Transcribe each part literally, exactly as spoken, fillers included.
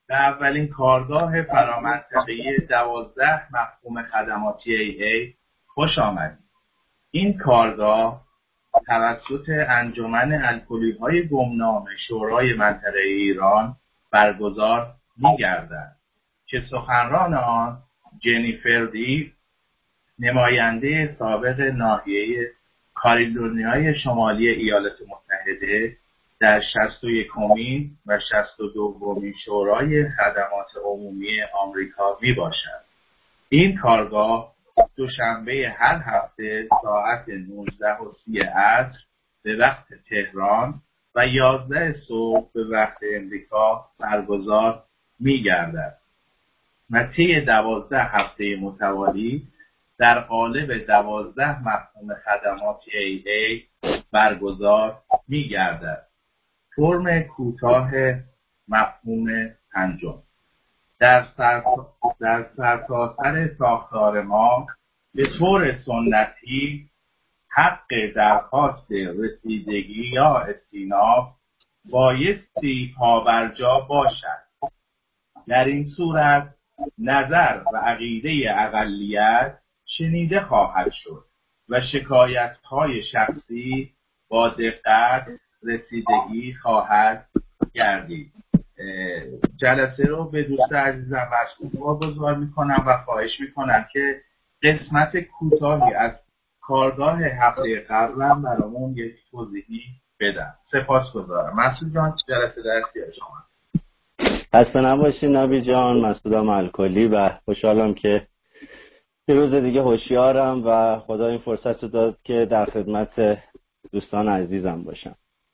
به اولین کارگاه فرامنطقه‌ای دوازده مفهوم خدماتی ای ای خوش آمدید. این کارگاه توسط انجمن الکلی‌های گمنام شورای منطقه ایران برگزار می‌گردد که سخنران آن جنیفر دی، نماینده سابق ناحیه کالیدونیای شمالی ایالات متحده در شصت و یکمین و شصت و دومین شورای خدمات عمومی آمریکا میباشد. این کارگاه دوشنبه هر هفته ساعت نوزده و سی عصر به وقت تهران و یازده صبح به وقت امریکا برگزار می‌گردد و طی دوازده هفته متوالی در قالب دوازده مفهوم خدمات ای ای برگزار می‌گردد. فرم کوتاه مفهوم پنجم. در سر در سرتاسر ساختار ما به طور سنتی حق درخواست رسیدگی یا استیناف بایستی پابرجا باشد. در این صورت نظر و عقیده اقلیت شنیده خواهد شد و شکایت‌های شخصی با دقت رسیدگی خواهد گردید. جلسه رو به دوست عزیزم واگذار میکنم و خواهش میکنم که قسمت کوتاهی از کارگاه هفته قبلم برامون یک توضیحی بدم. سپاسگزارم. مسعود جان، جلسه در اختیار شما. خسته نباشید نبی جان. مسعودم الکلی و خوشحالم که یه روز دیگه هوشیارم و خدا این فرصت رو داد که در خدمت دوستان عزیزم باشم.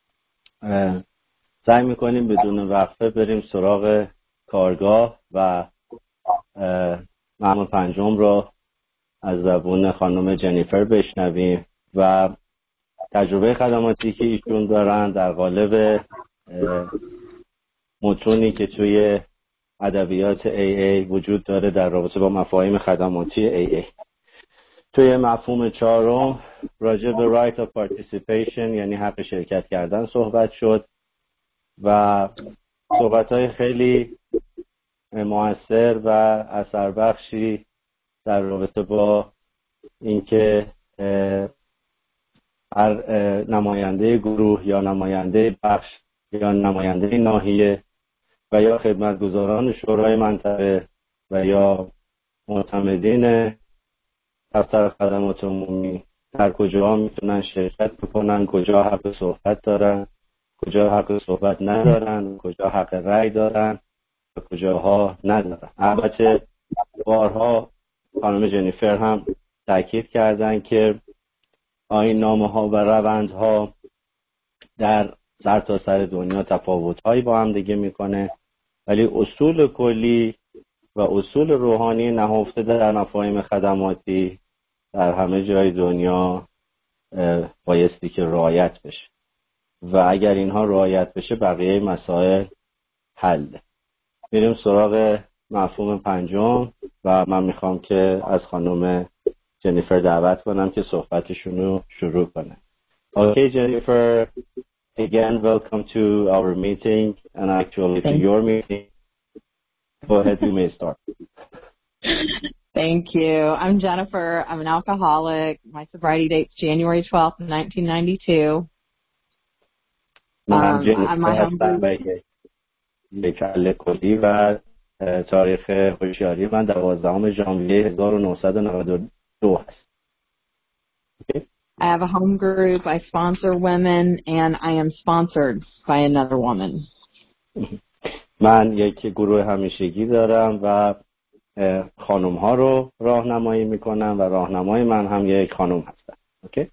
سعی میکنیم بدون وقفه بریم سراغ کارگاه و مفهوم پنجم رو از زبون خانم جنیفر بشنویم و تجربه خدماتی که ایشون دارن در قالب متونی که توی ادبیات ای ای وجود داره در رابطه با مفاهیم خدماتی ای ای. توی مفهوم چهارم راجع به right of participation یعنی حق شرکت کردن صحبت شد و صحبت‌های خیلی مؤثر و اثربخشی در رابطه با اینکه هر نماینده گروه یا نماینده بخش یا نماینده ناحیه و یا خدمتگزاران شورای منطقه و یا معتمدین دفتر خدمات عمومی در کجاها میتونن شرکت بکنن، کجا حق صحبت دارن، کجا حق صحبت ندارن، کجا حق رأی دارن و کجاها ندارن. البته بارها خانم جنیفر هم تاکید کردن که آیین‌نامه ها و روندها در سرتاسر سر دنیا تفاوت‌هایی با هم دیگه میکنه، ولی اصول کلی و اصول روحانی نهفته در مفاهیم خدماتی در همه جای دنیا بایستی که رعایت بشه و اگر اینها رعایت بشه بقیه مسائل حل. میریم سراغ مفهوم پنجم و من میخوام که از خانم جنیفر دعوت کنم که صحبتشون رو شروع کنه. Okay, Jennifer, again, welcome to our meeting and actually to your meeting. Go ahead, you may start. Thank you. I'm Jennifer. I'm an alcoholic. My sobriety date's January twelfth, nineteen ninety-two. من جنیفر هستم. یک الکلی و تاریخ هوشیاری من دوازدهم ژانویه هزار و نهصد و نود و دو هست. Okay. I have a home group. I sponsor women and I am sponsored by another woman. من یک گروه همیشگی دارم و خانم ها رو راهنمایی میکنم و راهنمای من هم یک خانم هستن. Okay?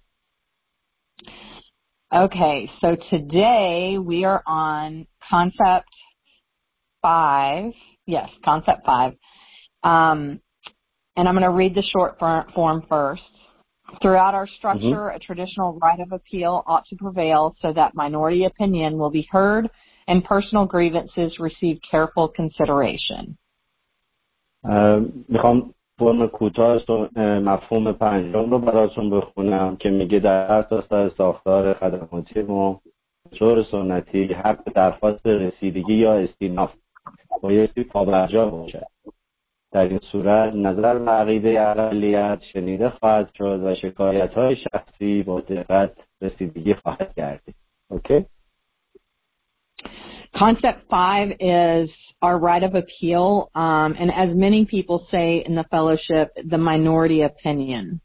Okay, so today we are on concept five. Yes, concept five. Um, and I'm going to read the short form first. Throughout our structure, mm-hmm. a traditional right of appeal ought to prevail so that minority opinion will be heard and personal grievances receive careful consideration. میخوام فرم کوتاه مفهوم پنجم رو براتون بخونم که میگه در هر تا ساختار خدماتی ما طور سنتی حق درخواست رسیدگی یا استیناف بایستی پابرجا باشد. در این صورت نظر و عقیده اقلیت شنیده خواهد شد و شکایت‌های شخصی با دقت رسیدگی خواهد گردید. اوکی؟ Concept five is our right of appeal, um, and as many people say in the fellowship, the minority opinion.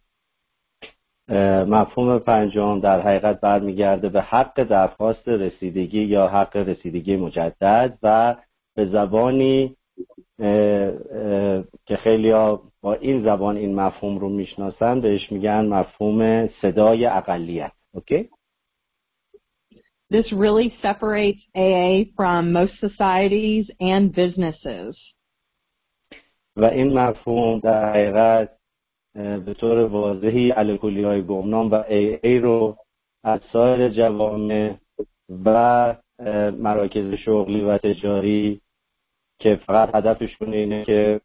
مفهوم پنجم در حقیقت برمیگرده به حق درخواست رسیدگی یا حق رسیدگی مجدد و به زبانی اه اه که خیلی ها با این زبان این مفهوم رو میشناسن بهش میگن مفهوم صدای اقلیت. اوکی؟ This really separates A A from most societies and businesses. و این مفهوم در حقیقت به طور واضحی الکلی‌های گمنام و ای ای رو از سایر جوامع و مراکز شغلی و تجاری که فقط هدفشون اینه که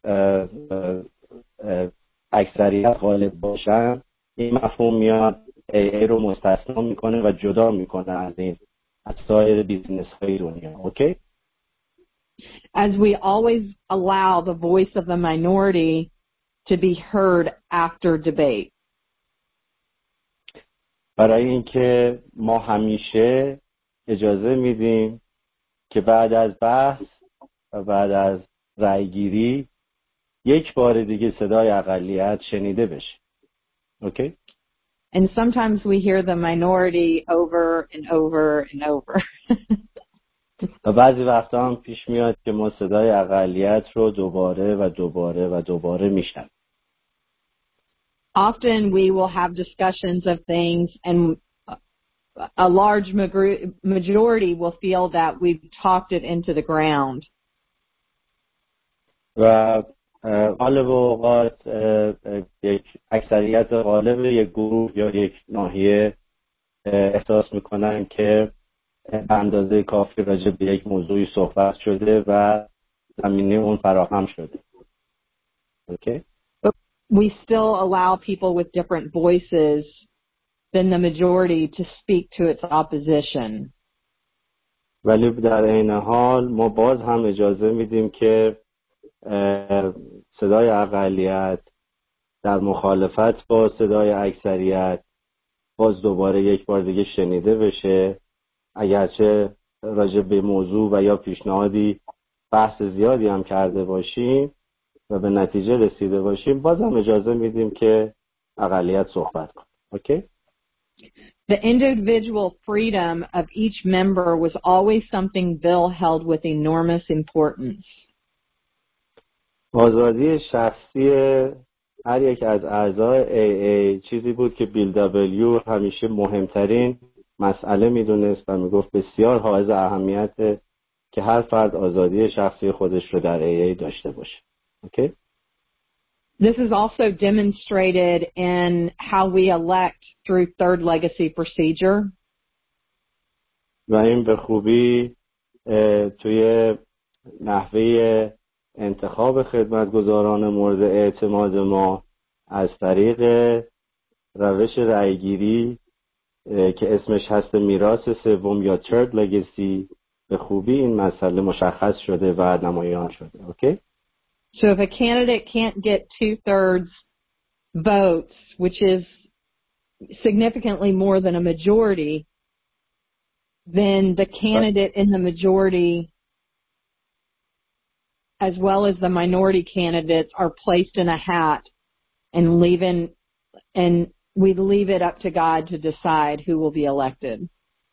اکثریت غالب باشن، این مفهوم میاد ای ای رو مستثنا میکنه و جدا میکنه از این از سایر بیزنس های دنیا. اوکی؟ As we always allow the voice of the minority to be heard after debate. برای اینکه ما همیشه اجازه میدیم که بعد از بحث و بعد از رأیگیری یک بار دیگه صدای اقلیت شنیده بشه. اوکی؟ And sometimes we hear the minority over and over and over. و بعضی وقتا هم پیش میاد که ما صدای اقلیت رو دوباره و دوباره و دوباره میشنویم. Often we will have discussions of things and a large majority will feel that we've talked it into the ground. و غالب اوقات یک اکثریت غالب یک گروه یا یک ناحیه احساس میکنن که به اندازه کافی راجع به یک موضوعی صحبت شده و زمینه اون فراهم شده. اوکی؟ We still allow people with different voices than the majority to speak to its opposition. ولی در عین حال ما باز هم اجازه میدیم که صدای اقلیت در مخالفت با صدای اکثریت باز دوباره یک بار دیگه شنیده بشه، اگرچه راجع به موضوع و یا پیشنهادی بحث زیادی هم کرده باشیم و به نتیجه رسیده باشیم، باز هم اجازه میدیم که اقلیت صحبت کنه. اوکی؟ The individual freedom of each member was always something Bill held with enormous importance. آزادی شخصی هر یک از اعضای ای ای چیزی بود که بیل دبلیو همیشه مهمترین مسئله میدونست و میگفت بسیار حائز اهمیته که هر فرد آزادی شخصی خودش رو در ای ای داشته باشه. اوکی؟ This is also demonstrated in how we elect through third legacy procedure. و این به خوبی توی نحوه انتخاب خدمتگزاران مورد اعتماد ما از طریق روش رأیگیری که اسمش هست میراث سوم یا third legacy به خوبی این مسئله مشخص شده و نمایان شده. اوکی؟ So if a candidate can't get two-thirds votes, which is significantly more than a majority, then the candidate in the majority as well as the minority candidates are placed in a hat and leaving, and we leave it up to God to decide who will be elected.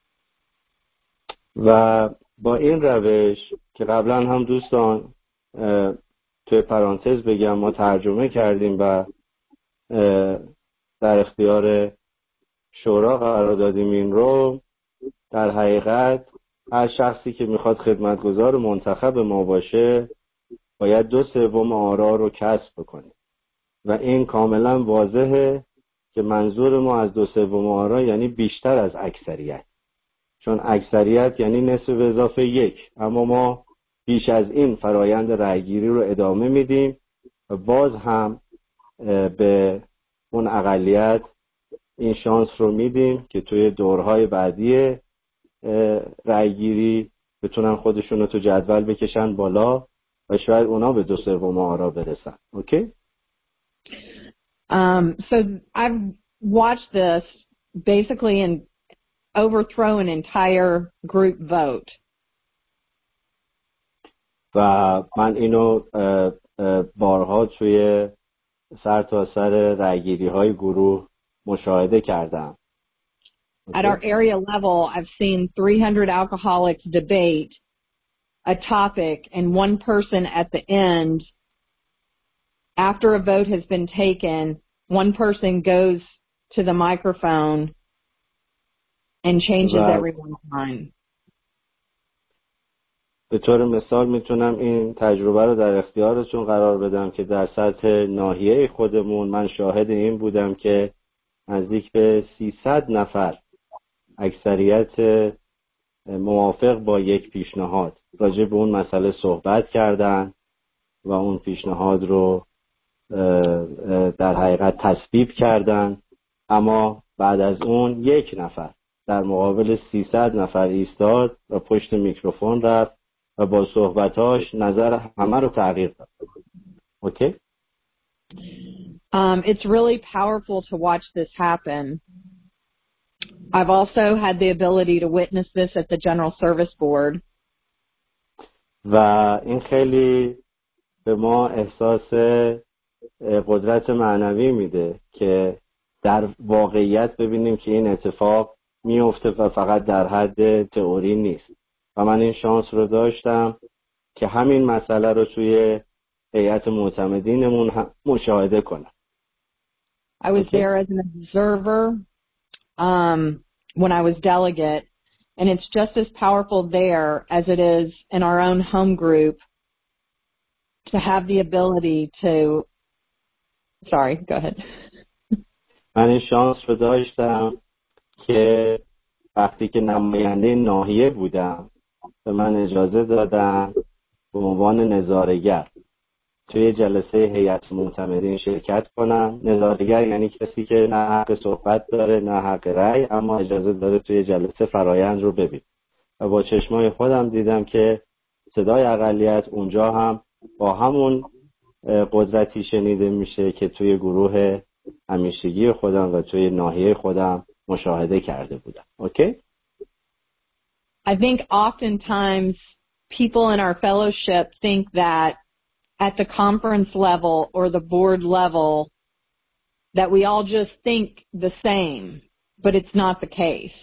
و با این روش که قبلا هم دوستان توی پرانتز بگم ما ترجمه کردیم و در اختیار شورا قرار دادیم این رو، در حقیقت هر شخصی که میخواد خدمتگزار منتخب ما باشه باید دو سوم آرا رو کسب بکنه و این کاملا واضحه که منظور ما از دو سوم آرا یعنی بیشتر از اکثریت، چون اکثریت یعنی نصف به اضافه یک، اما ما بیش از این فرایند رأیگیری رو ادامه میدیم و باز هم به اون اقلیت این شانس رو میدیم که توی دورهای بعدی رأیگیری بتونن خودشون رو تو جدول بکشن بالا و شاید اونا به دو سوم آرا برسن. اوکی؟ Um, so I've watched this basically and overthrow an entire group vote. و من اینو بارها توی سر تا سر رأیگیری های گروه مشاهده کردم. Okay. At our area level, I've seen three hundred alcoholics debate a topic, and one person at the end, after a vote has been taken, one person goes to the microphone and changes و everyone's mind. به طور مثال میتونم این تجربه رو در اختیارتون قرار بدم که در سطح ناحیه خودمون من شاهد این بودم که نزدیک به سیصد نفر اکثریت موافق با یک پیشنهاد راجع به اون مسئله صحبت کردن و اون پیشنهاد رو در حقیقت تصویب کردن، اما بعد از اون یک نفر در مقابل سیصد نفر ایستاد و پشت میکروفون رفت و با صحبتاش نظر همه رو تغییر داد. اوکی؟ Um, it's really powerful to watch this happen. I've also had the ability to witness this at the General Service Board. و این خیلی به ما احساس قدرت معنوی میده که در واقعیت ببینیم که این اتفاق میفته و فقط در حد تئوری نیست. و من این شانس رو داشتم که همین مسئله رو توی هیئت معتمدینمون مشاهده کنم. I was Okay. there as an observer um, when I was delegate, and it's just as powerful there as it is in our own home group to have the ability to... Sorry, go ahead. من این شانس رو داشتم که وقتی که نماینده ناحیه بودم به من اجازه دادن به عنوان نظاره‌گر توی جلسه هیئت معتمدین شرکت کنم. نظاره‌گر یعنی کسی که نه حق صحبت داره نه حق رأی، اما اجازه داره توی جلسه فرایند رو ببین. و با چشمای خودم دیدم که صدای اقلیت اونجا هم با همون قدرتی شنیده میشه که توی گروه همیشگی خودم و توی ناحیه خودم مشاهده کرده بودم. اوکی؟ I think oftentimes people in our fellowship think that at the conference level or the board level that we all just think the same, but it's not the case.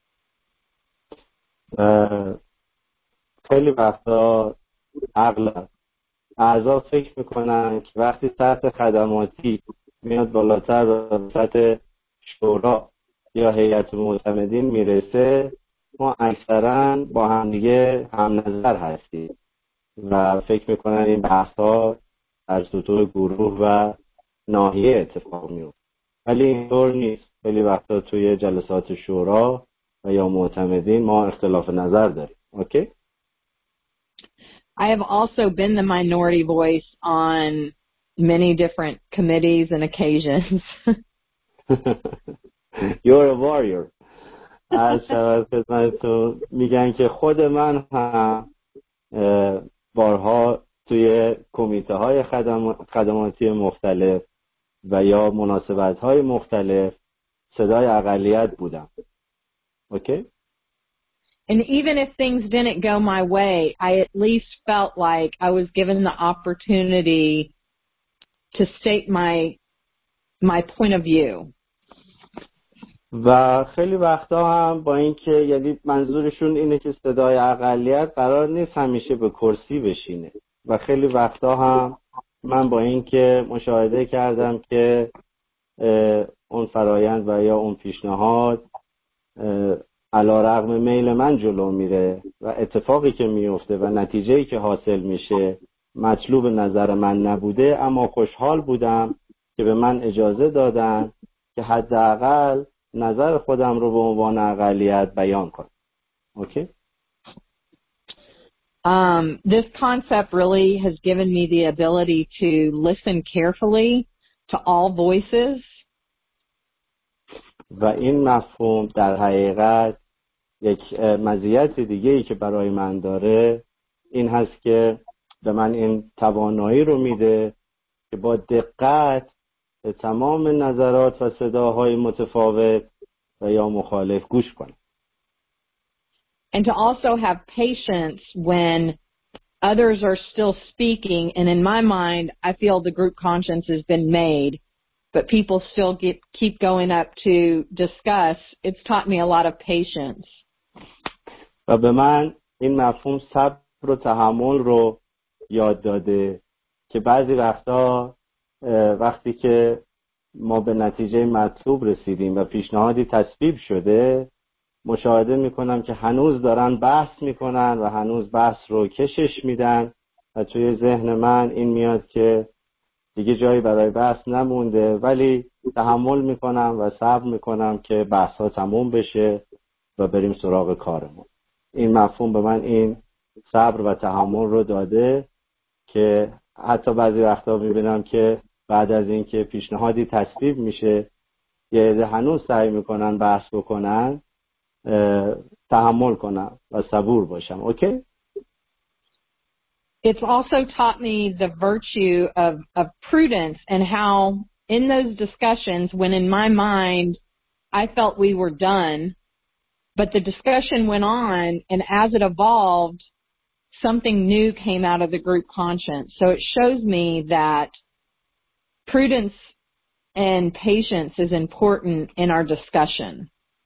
خیلی وقتا اغلب اعضا فکر میکنن که وقتی سطح خدماتی میاد بالاتر و سطح شورا یا هیئت معتمدین میرسه ما اکثرا با هم دیگه هم نظر هستیم و فکر میکنن این بحث ها در سطوح گروه و ناحیه اتفاق میفته، ولی اینطور نیست. خیلی وقتا توی جلسات شورا و یا معتمدین ما اختلاف نظر داریم. اوکی؟ I have also been the minority voice on many different committees and occasions. You're a warrior. از شود خدمتتون میگن که خود من هم بارها توی کمیته های خدماتی مختلف و یا مناسبت های مختلف صدای اقلیت بودم. اوکی؟ And even if things didn't go my way, I at least felt like I was given the opportunity to state my my point of view. و خیلی وقتا هم با اینکه یعنی منظورشون اینه که صدای اقلیت قرار نیست همیشه به کرسی بشینه و خیلی وقتا هم من با اینکه مشاهده کردم که اون فرایند و یا اون پیشنهاد علیرغم میل من جلو میره و اتفاقی که میفته و نتیجه‌ای که حاصل میشه مطلوب نظر من نبوده، اما خوشحال بودم که به من اجازه دادن که حداقل نظر خودم رو به عنوان اقلیت بیان کنم. اوکی؟ Um, this concept really has given me the ability to listen carefully to all voices. و این مفهوم در حقیقت یک مزیت دیگه‌ای که برای من داره این هست که به من این توانایی رو میده که با دقت به تمام نظرات و صداهای متفاوت و یا مخالف گوش کنم. And to also have patience when others are still speaking, and in my mind, I feel the group conscience has been made, but people still get, keep going up to discuss. It's taught me a lot of patience. و به من این مفهوم صبر و تحمل رو یاد داده که بعضی وقتا وقتی که ما به نتیجه مطلوب رسیدیم و پیشنهادی تصویب شده، مشاهده میکنم که هنوز دارن بحث میکنن و هنوز بحث رو کشش میدن و توی ذهن من این میاد که دیگه جایی برای بحث نمونده، ولی تحمل میکنم و صبر میکنم که بحث ها تموم بشه و بریم سراغ کارمون. این مفهوم به من این صبر و تحمل رو داده که حتی بعضی وقتا میبینم که بعد از این که پیشنهادی تصویب میشه یه عده هنوز سعی میکنن بحث بکنن، تحمل کنم و صبور باشم. اوکی؟ It's also taught me the virtue of, of prudence and how in those discussions, when in my mind I felt we were done, but the discussion went on, and as it evolved, something new came out of the group conscience. So it shows me that prudence and patience is important in our discussion.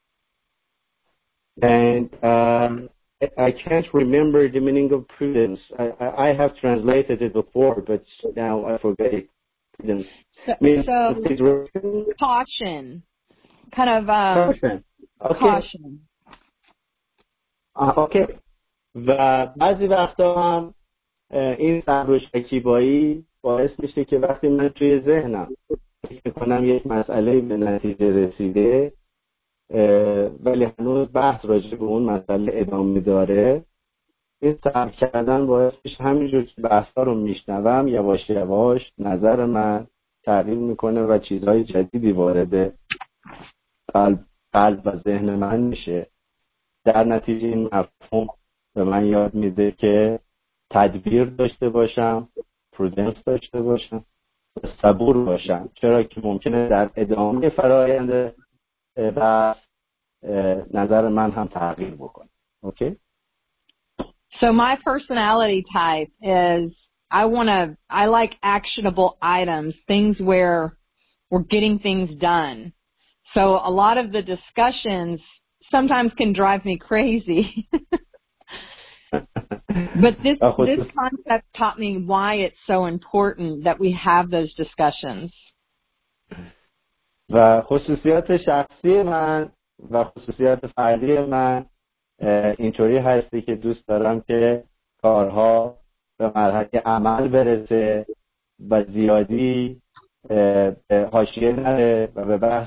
And um, I can't remember the meaning of prudence. I, I have translated it before, but now I forget it. Prudence. So, means so caution, kind of uh, caution. Okay. caution. Uh, okay. و بعضی وقتا هم این صبر و شکیبایی باعث میشه که وقتی من توی ذهنم فکر میکنم یک مسئله به نتیجه رسیده ولی هنوز بحث راجع به اون مسئله ادامه داره، این صبر کردن باعث میشه همینجور که بحثا رو میشنوم یواش یواش نظر من تغییر میکنه و چیزهای جدیدی وارد قلب, قلب و ذهن من میشه. در نتیجه این مفهوم به من یاد میده که تدبیر داشته باشم، پرودنس داشته باشم و صبور باشم، چرا که ممکنه در ادامه فرآیند بحث نظر من هم تغییر بکنه. اوکی؟ So my personality type is I want to, I like actionable items, things where we're getting things done. So a lot of the discussions sometimes can drive me crazy. But this, this concept taught me why it's so important that we have those discussions. و خصوصیات شخصی من و خصوصیات فردی من اینطوری هستی که دوست دارم که کارها به مرحله عمل برسه و زیادی به حاشیه نره و به بحث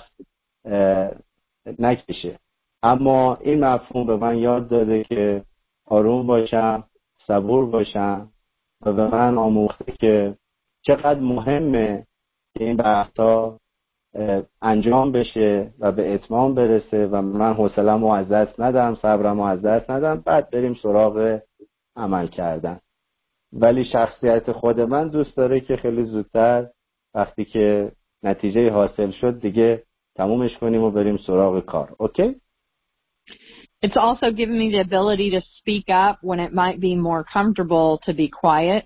نکشه. اما این مفهوم به من یاد داده که آروم باشم، صبور باشم و به من آموخته که چقدر مهمه که این بحث‌ها انجام بشه و به اتمام برسه و من حوصله‌مو از دست ندم، صبرمو از دست ندم، بعد بریم سراغ عمل کردن. ولی شخصیت خود من دوست داره که خیلی زودتر وقتی که نتیجه حاصل شد دیگه تمومش کنیم و بریم سراغ کار. اوکی؟ It's also given me the ability to speak up when it might be more comfortable to be quiet.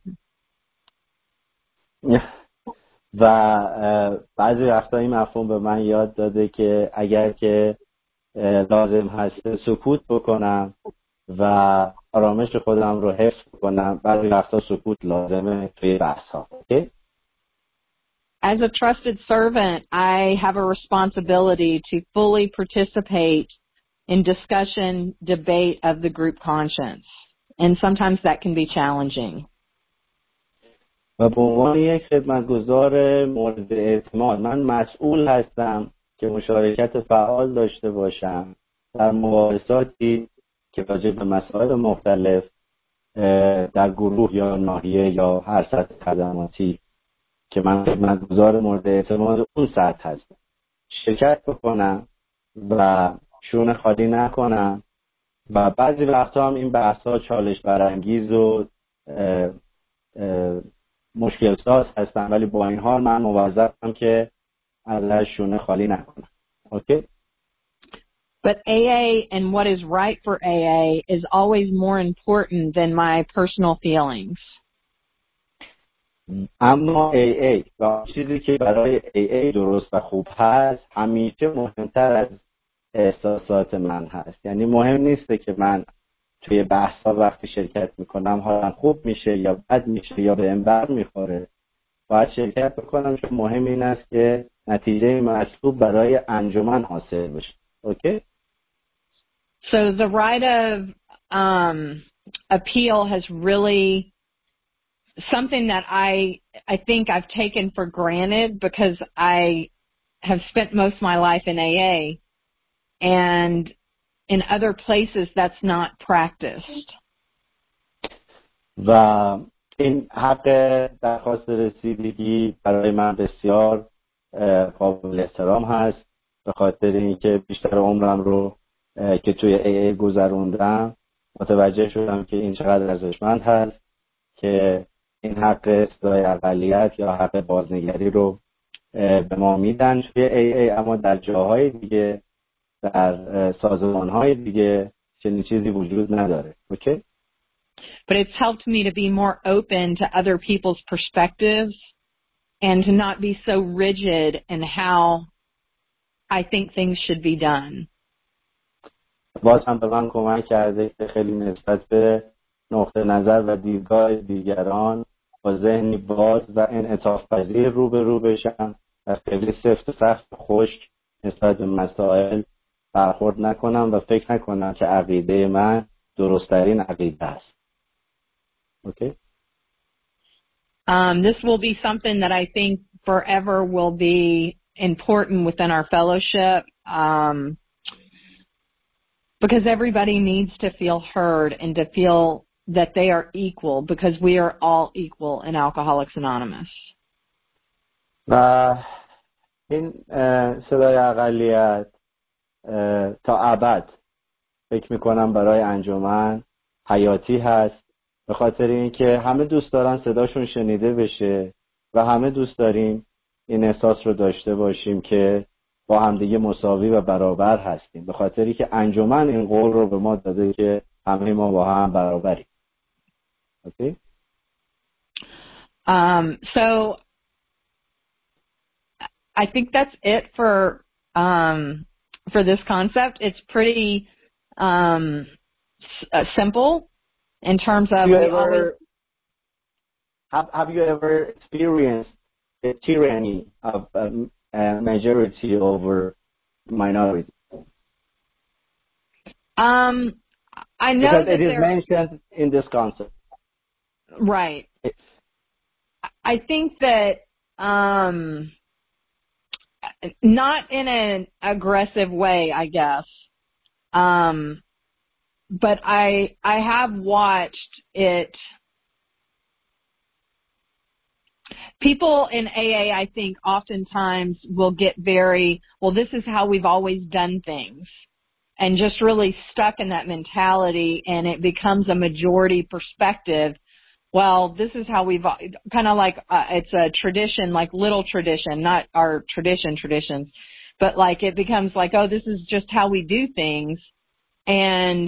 و بعضی وقتا این مفهوم به من یاد داده که اگر که لازم هست سکوت بکنم و آرامش خودم رو حفظ کنم، بعضی وقتا سکوت لازمه توی بحث ها. okay? As a trusted servant, I have a responsibility to fully participate in discussion, debate of the group conscience. And sometimes that can be challenging. و به عنوان یک خدمتگزار مورد اعتماد من مسئول هستم که مشارکت فعال داشته باشم در مباحثاتی که راجع به مسائل مختلف در گروه یا ناحیه یا هر سطح خدماتی که من خدمتگزار مورد اعتماد اون سطح هستم شرکت بکنم و شونه خالی نکنم. و بعضی وقتا هم این بحث‌ها چالش برانگیز و مشکل ساز هستن، ولی با این حال من موظفم که ازش شونه خالی نکنم. اوکی؟ But A A and what is right for A A is always more important than my personal feelings. اما A A و چیزی که برای A A درست و خوب هست همیشه مهمتر از احساسات من هست. یعنی مهم نیسته که من توی بحثا وقتی شرکت میکنم حالا خوب میشه یا بد میشه یا به بر میخوره، باید شرکت بکنم چون مهم این است که نتیجه مطلوب برای انجمن حاصل بشه. اوکی؟ So the right of um, appeal has really something that I I think I've taken for granted because I have spent most of my life in A A, and in other places that's not practiced. و این حق درخواست رسیدگی برای من بسیار قابل احترام هست، به خاطر اینکه بیشتر عمرم رو که توی ای ای گذروندم متوجه شدم که این چقدر ارزشمند هست که این حق صدای اقلیت یا حق بازنگری رو به ما میدن توی ای ای، اما در جاهای دیگه در سازمان‌های دیگه چنین چیزی وجود نداره. اوکی؟ But it's helped me to be more open to other people's perspectives and to not be so rigid in how I think things should be done. باز هم به من کمک کرده که خیلی نسبت به نقطه نظر و دیدگاه دیگران با ذهنی باز و انعطاف پذیر رو به رو بشم و خیلی سفت و سخت خشک نسبت به مسائل برخورد نکنم و فکر نکنم که عقیده من درست‌ترین عقیده است. Okay. Um, this will be something that I think forever will be important within our fellowship, um, because everybody needs to feel heard and to feel that they are equal, because we are all equal in Alcoholics Anonymous. و این صدای اقلیت تا ابد فکر میکنم برای انجمن حیاتی هست، به خاطر اینکه همه دوست دارن صداشون شنیده بشه و همه دوست داریم این احساس رو داشته باشیم که با همدیگه مساوی و برابر هستیم، به خاطری که انجمن این قول رو به ما داده که همه ما با هم برابریم. اوکی؟ Um, so I think that's it for um, for this concept. It's pretty um, s- simple. In terms of, have you, we ever, always, have, have you ever experienced the tyranny of um, a majority over minority? Um, I know because that it is there, mentioned in this concept. Right. I think that um, not in an aggressive way, I guess. Um, But I I have watched it. People in A A, I think, oftentimes will get very, well, this is how we've always done things, and just really stuck in that mentality, and it becomes a majority perspective. Well, this is how we've, kind of like, uh, it's a tradition, like little tradition, not our tradition traditions, but like it becomes like, oh, this is just how we do things, and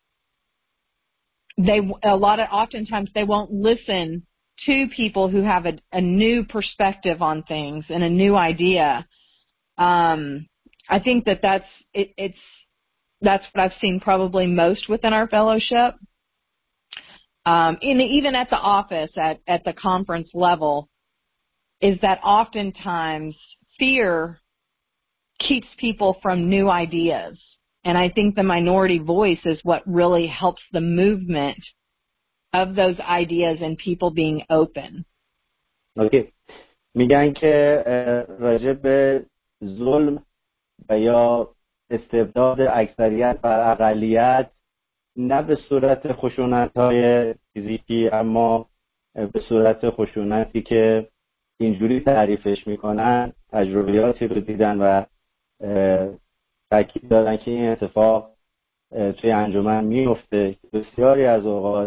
they a lot of oftentimes they won't listen to people who have a, a new perspective on things and a new idea. Um, I think that that's it, it's that's what I've seen probably most within our fellowship. Um, and even at the office, at at the conference level, is that oftentimes fear keeps people from new ideas. And I think the minority voice is what really helps the movement of those ideas and people being open. Okay. میگن که راجع به ظلم و یا استبداد اکثریت بر اقلیت نه به صورت خشونت‌های فیزیکی، اما به صورت خشونتی که اینجوری تعریفش میکنن، تجربیاتی رو دیدن و تأکید دادن که این اتفاق توی انجمن میفته. بسیاری از اوقات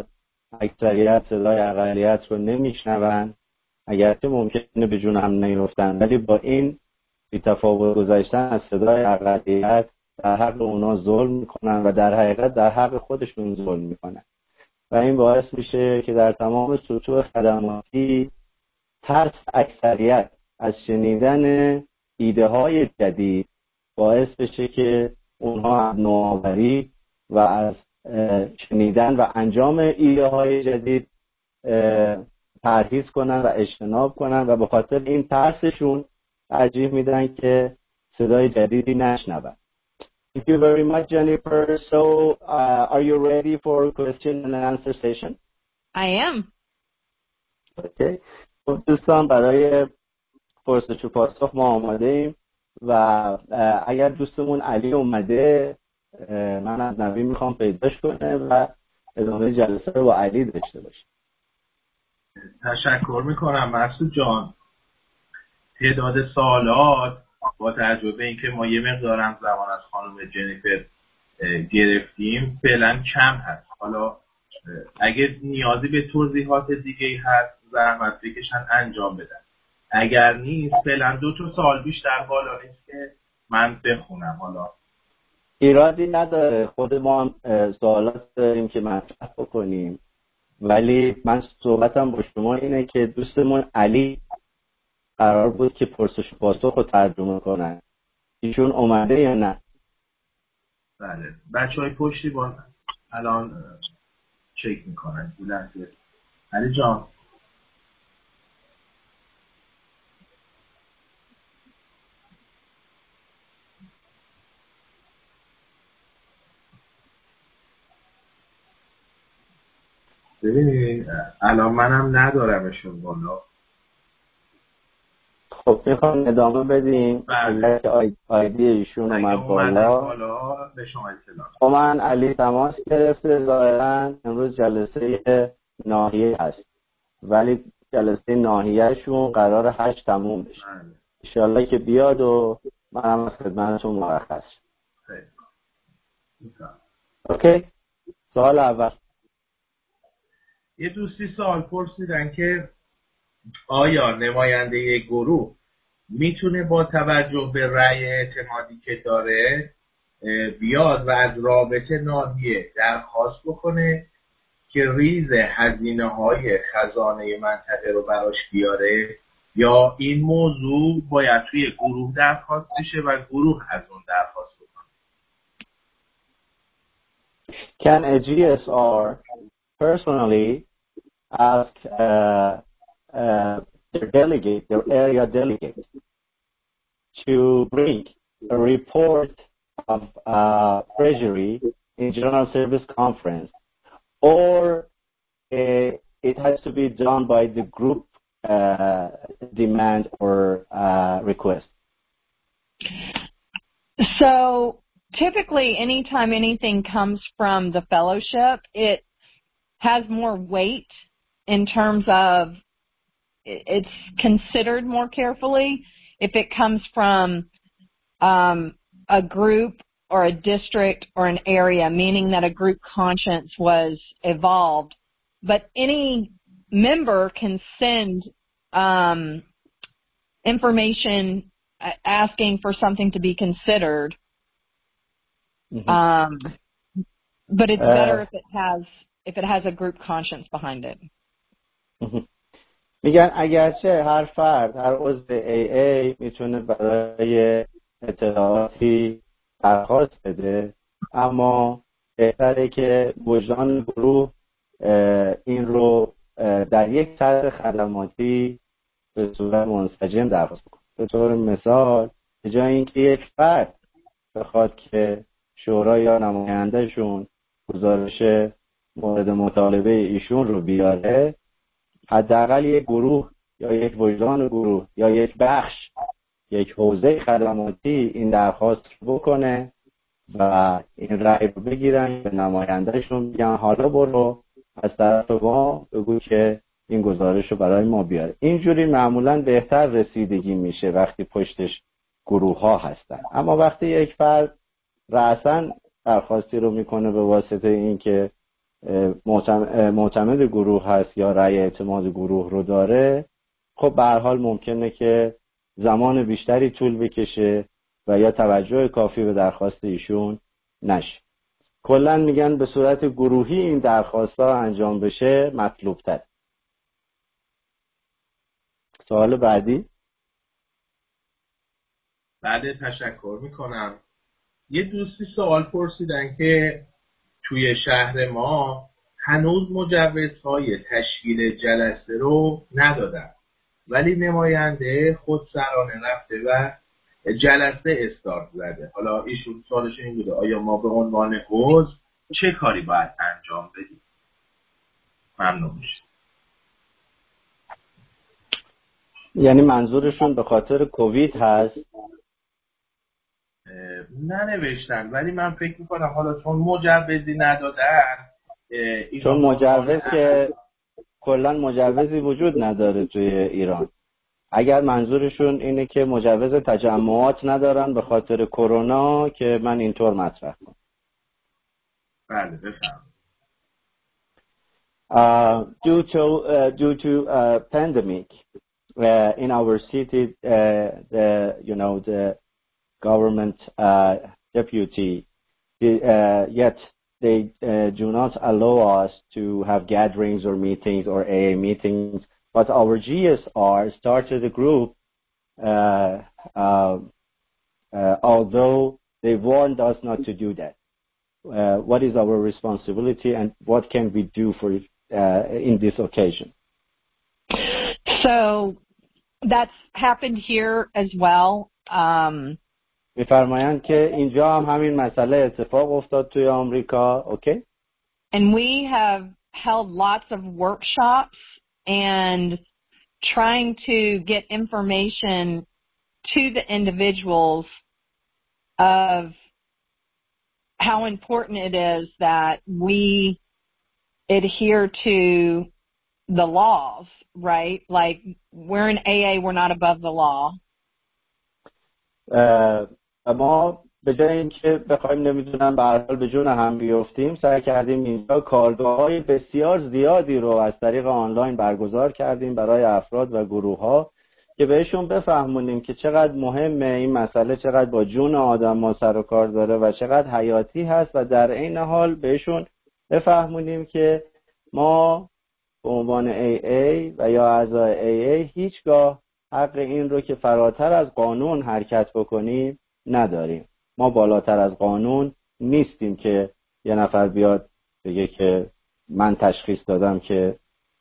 اکثریت صدای اقلیت رو نمیشنون، اگرچه ممکنه به جون هم نیفتن، ولی با این بی‌تفاوت گذاشتن از صدای اقلیت در حق اونا ظلم میکنن و در حقیقت در حق خودشون ظلم میکنن و این باعث میشه که در تمام سطوح خدماتی ترس اکثریت از شنیدن ایده های جدید باعث بشه که اونها از نوآوری و از شنیدن و انجام ایده های جدید پرهیز کنن و اجتناب کنن و به خاطر این ترسشون ترجیح میدن که صدای جدیدی نشنون. Thank you very much, Jennifer. So, uh, are you ready for question and answer session? I am. Okay. دوستان برای پرسش و پاسخ ما آماده ایم و اگر دوستمون علی اومده من از نوی میخوام پیداش کنه و ادامه جلسه رو با علی داشته باشیم. تشکر میکنم مسعود جان. تعداد سوالات با توجه به اینکه ما یه مقدارم زمان از خانم جنیفر گرفتیم فعلا کم هست. حالا اگه نیازی به توضیحات دیگه هست زحمت بکشن انجام بدن، اگر نیست فعلا دو تا سوال بیشتر بالا نیست که من بخونم. حالا ایرادی نداره، خود ما هم سوالات داریم که مطرح بکنیم، ولی من صحبتم با شما اینه که دوستمون علی قرار بود که پرسش و پاسخ رو ترجمه کنن، ایشون اومده یا نه؟ بله، بچه های پشتی با الان چک میکنن. لحظه علی جان. ببینید الان منم ندارمشون بالا. خب میخوام ادامه بدیم. اگر که آیدی ایشون اومد بالا, بالا به شما اطلاع. خب من علی تماس گرفته، ظاهرا امروز جلسه ناحیه هست ولی جلسه ناحیهشون قرار هشت تموم بشه. انشالله که بیاد و منم از خدمتتون مرخص شم. اوکی. سوال اول، یه دوستی سوال پرسیدن که آیا نماینده گروه میتونه با توجه به رأی اعتمادی که داره بیاد و از رابطه ناحیه درخواست بکنه که ریز هزینه های خزانه منطقه رو براش بیاره، یا این موضوع باید توی گروه درخواست بشه و گروه از اون درخواست بکنه؟ Can a G S R personally ask uh, uh, their delegate, their area delegate, to bring a report of uh, treasury in General Service Conference, or uh, it has to be done by the group uh, demand or uh, request? So typically anytime anything comes from the fellowship, it has more weight in terms of it's considered more carefully if it comes from um, a group or a district or an area, meaning that a group conscience was evolved. But any member can send um, information asking for something to be considered. Mm-hmm. Um, but it's better uh, if it has if it has a group conscience behind it. Mm-hmm. میگن اگرچه هر فرد، هر عضو ای ای میتونه برای اطلاعاتی درخواست بده، اما بهتره که وجدان گروه این رو در یک سطح خدماتی به صورت منسجم درخواست بکنه. به طور مثال به جای اینکه یک فرد بخواد که شورا یا نمایندهشون گزارش مورد مطالبه ایشون رو بیاره، حداقل یک گروه یا یک وجدان گروه یا یک بخش، یک حوزه خدماتی این درخواست بکنه و این رأی رو بگیرن به نمایندهشون بگن حالا برو از طرف ما بگو که این گزارش رو برای ما بیاره. اینجوری معمولاً بهتر رسیدگی میشه وقتی پشتش گروه ها هستن. اما وقتی یک فرد رأساً درخواستی رو میکنه به واسطه این که معتمد گروه هست یا رأی اعتماد گروه رو داره، خب به هر حال ممکنه که زمان بیشتری طول بکشه و یا توجه کافی به درخواست ایشون نشه. کلا میگن به صورت گروهی این درخواست‌ها انجام بشه مطلوب تر. سوال بعدی. بعد تشکر میکنم. یه دوستی سوال پرسیدن که توی شهر ما هنوز مجوزهای تشکیل جلسه رو ندادن، ولی نماینده خودسرانه رفته و جلسه استارت زده. حالا ایشون سوالش این بوده آیا ما به عنوان عضو چه کاری باید انجام بدیم؟ ممنون میشه. یعنی منظورشون به خاطر کووید هست؟ ننوشتن، ولی من فکر میکنم حالا چون مجوزی ندادن، چون مجوز که کلا مجوزی وجود نداره توی ایران. اگر منظورشون اینه که مجوز تجمعات ندارن به خاطر کرونا، که من اینطور مطرح کنم. بله بفهم. Uh, due to uh, due to uh, pandemic uh, in our city, uh, the you know the government uh, deputy, uh, yet they uh, do not allow us to have gatherings or meetings or A A meetings. But our G S R started a group, uh, uh, uh, although they warned us not to do that. Uh, what is our responsibility and what can we do for uh, in this occasion? So that's happened here as well. Um, می‌فرمایند که اینجا هم همین مسئله اتفاق افتاد توی آمریکا. Okay? And we have held lots of workshops and trying to get information to the individuals of how important it is that we adhere to the laws, right? Like, we're in A A, we're not above the law. ما به جای اینکه بخوایم نمیدونم به هر حال به جون هم بیفتیم، سعی کردیم اینجا کارگاه‌های بسیار زیادی رو از طریق آنلاین برگزار کردیم برای افراد و گروه‌ها که بهشون بفهمونیم که چقدر مهمه این مسئله، چقدر با جون آدم‌ها سر و کار داره و چقدر حیاتی هست، و در عین حال بهشون بفهمونیم که ما به عنوان ای ای و یا اعضای ای ای هیچگاه حق این رو که فراتر از قانون حرکت بکنیم نداریم. ما بالاتر از قانون نیستیم که یه نفر بیاد بگه که من تشخیص دادم که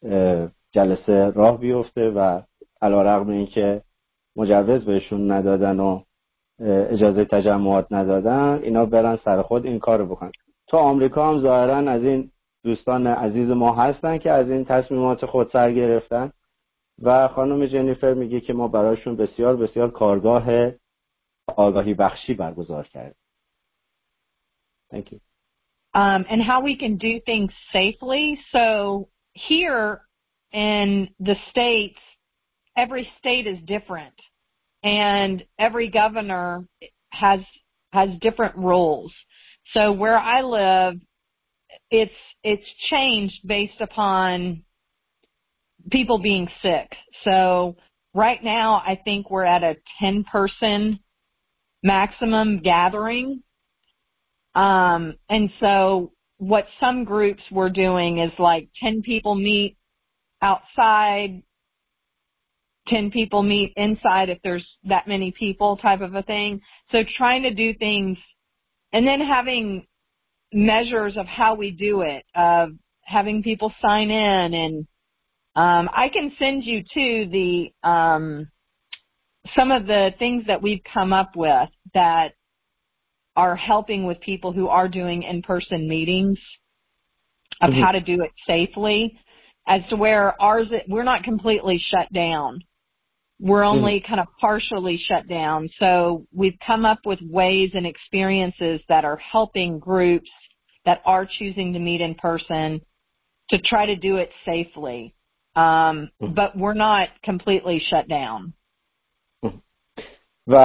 جلسه راه بیفته و علیرغم این که مجوز بهشون ندادن و اجازه تجمعات ندادن، اینا برن سر خود این کار رو بکنن. تو آمریکا هم ظاهرا از این دوستان عزیز ما هستن که از این تصمیمات خود سر گرفتن و خانم جنیفر میگه که ما براشون بسیار بسیار کارگاه آگاهی بخشی برگزار کردیم. Thank you. Um, and how we can do things safely. So here in the states, every state is different, and every governor has has different rules. So where I live, it's it's changed based upon people being sick. So right now, I think we're at a ten person maximum gathering. Um, and so what some groups were doing is like ten people meet outside, ten people meet inside if there's that many people type of a thing. So trying to do things and then having measures of how we do it, of having people sign in. And um, I can send you too the um, some of the things that we've come up with that are helping with people who are doing in-person meetings of mm-hmm. how to do it safely, as to where ours, we're not completely shut down. We're only mm-hmm. kind of partially shut down. So we've come up with ways and experiences that are helping groups that are choosing to meet in person to try to do it safely. Um, mm-hmm. But we're not completely shut down. و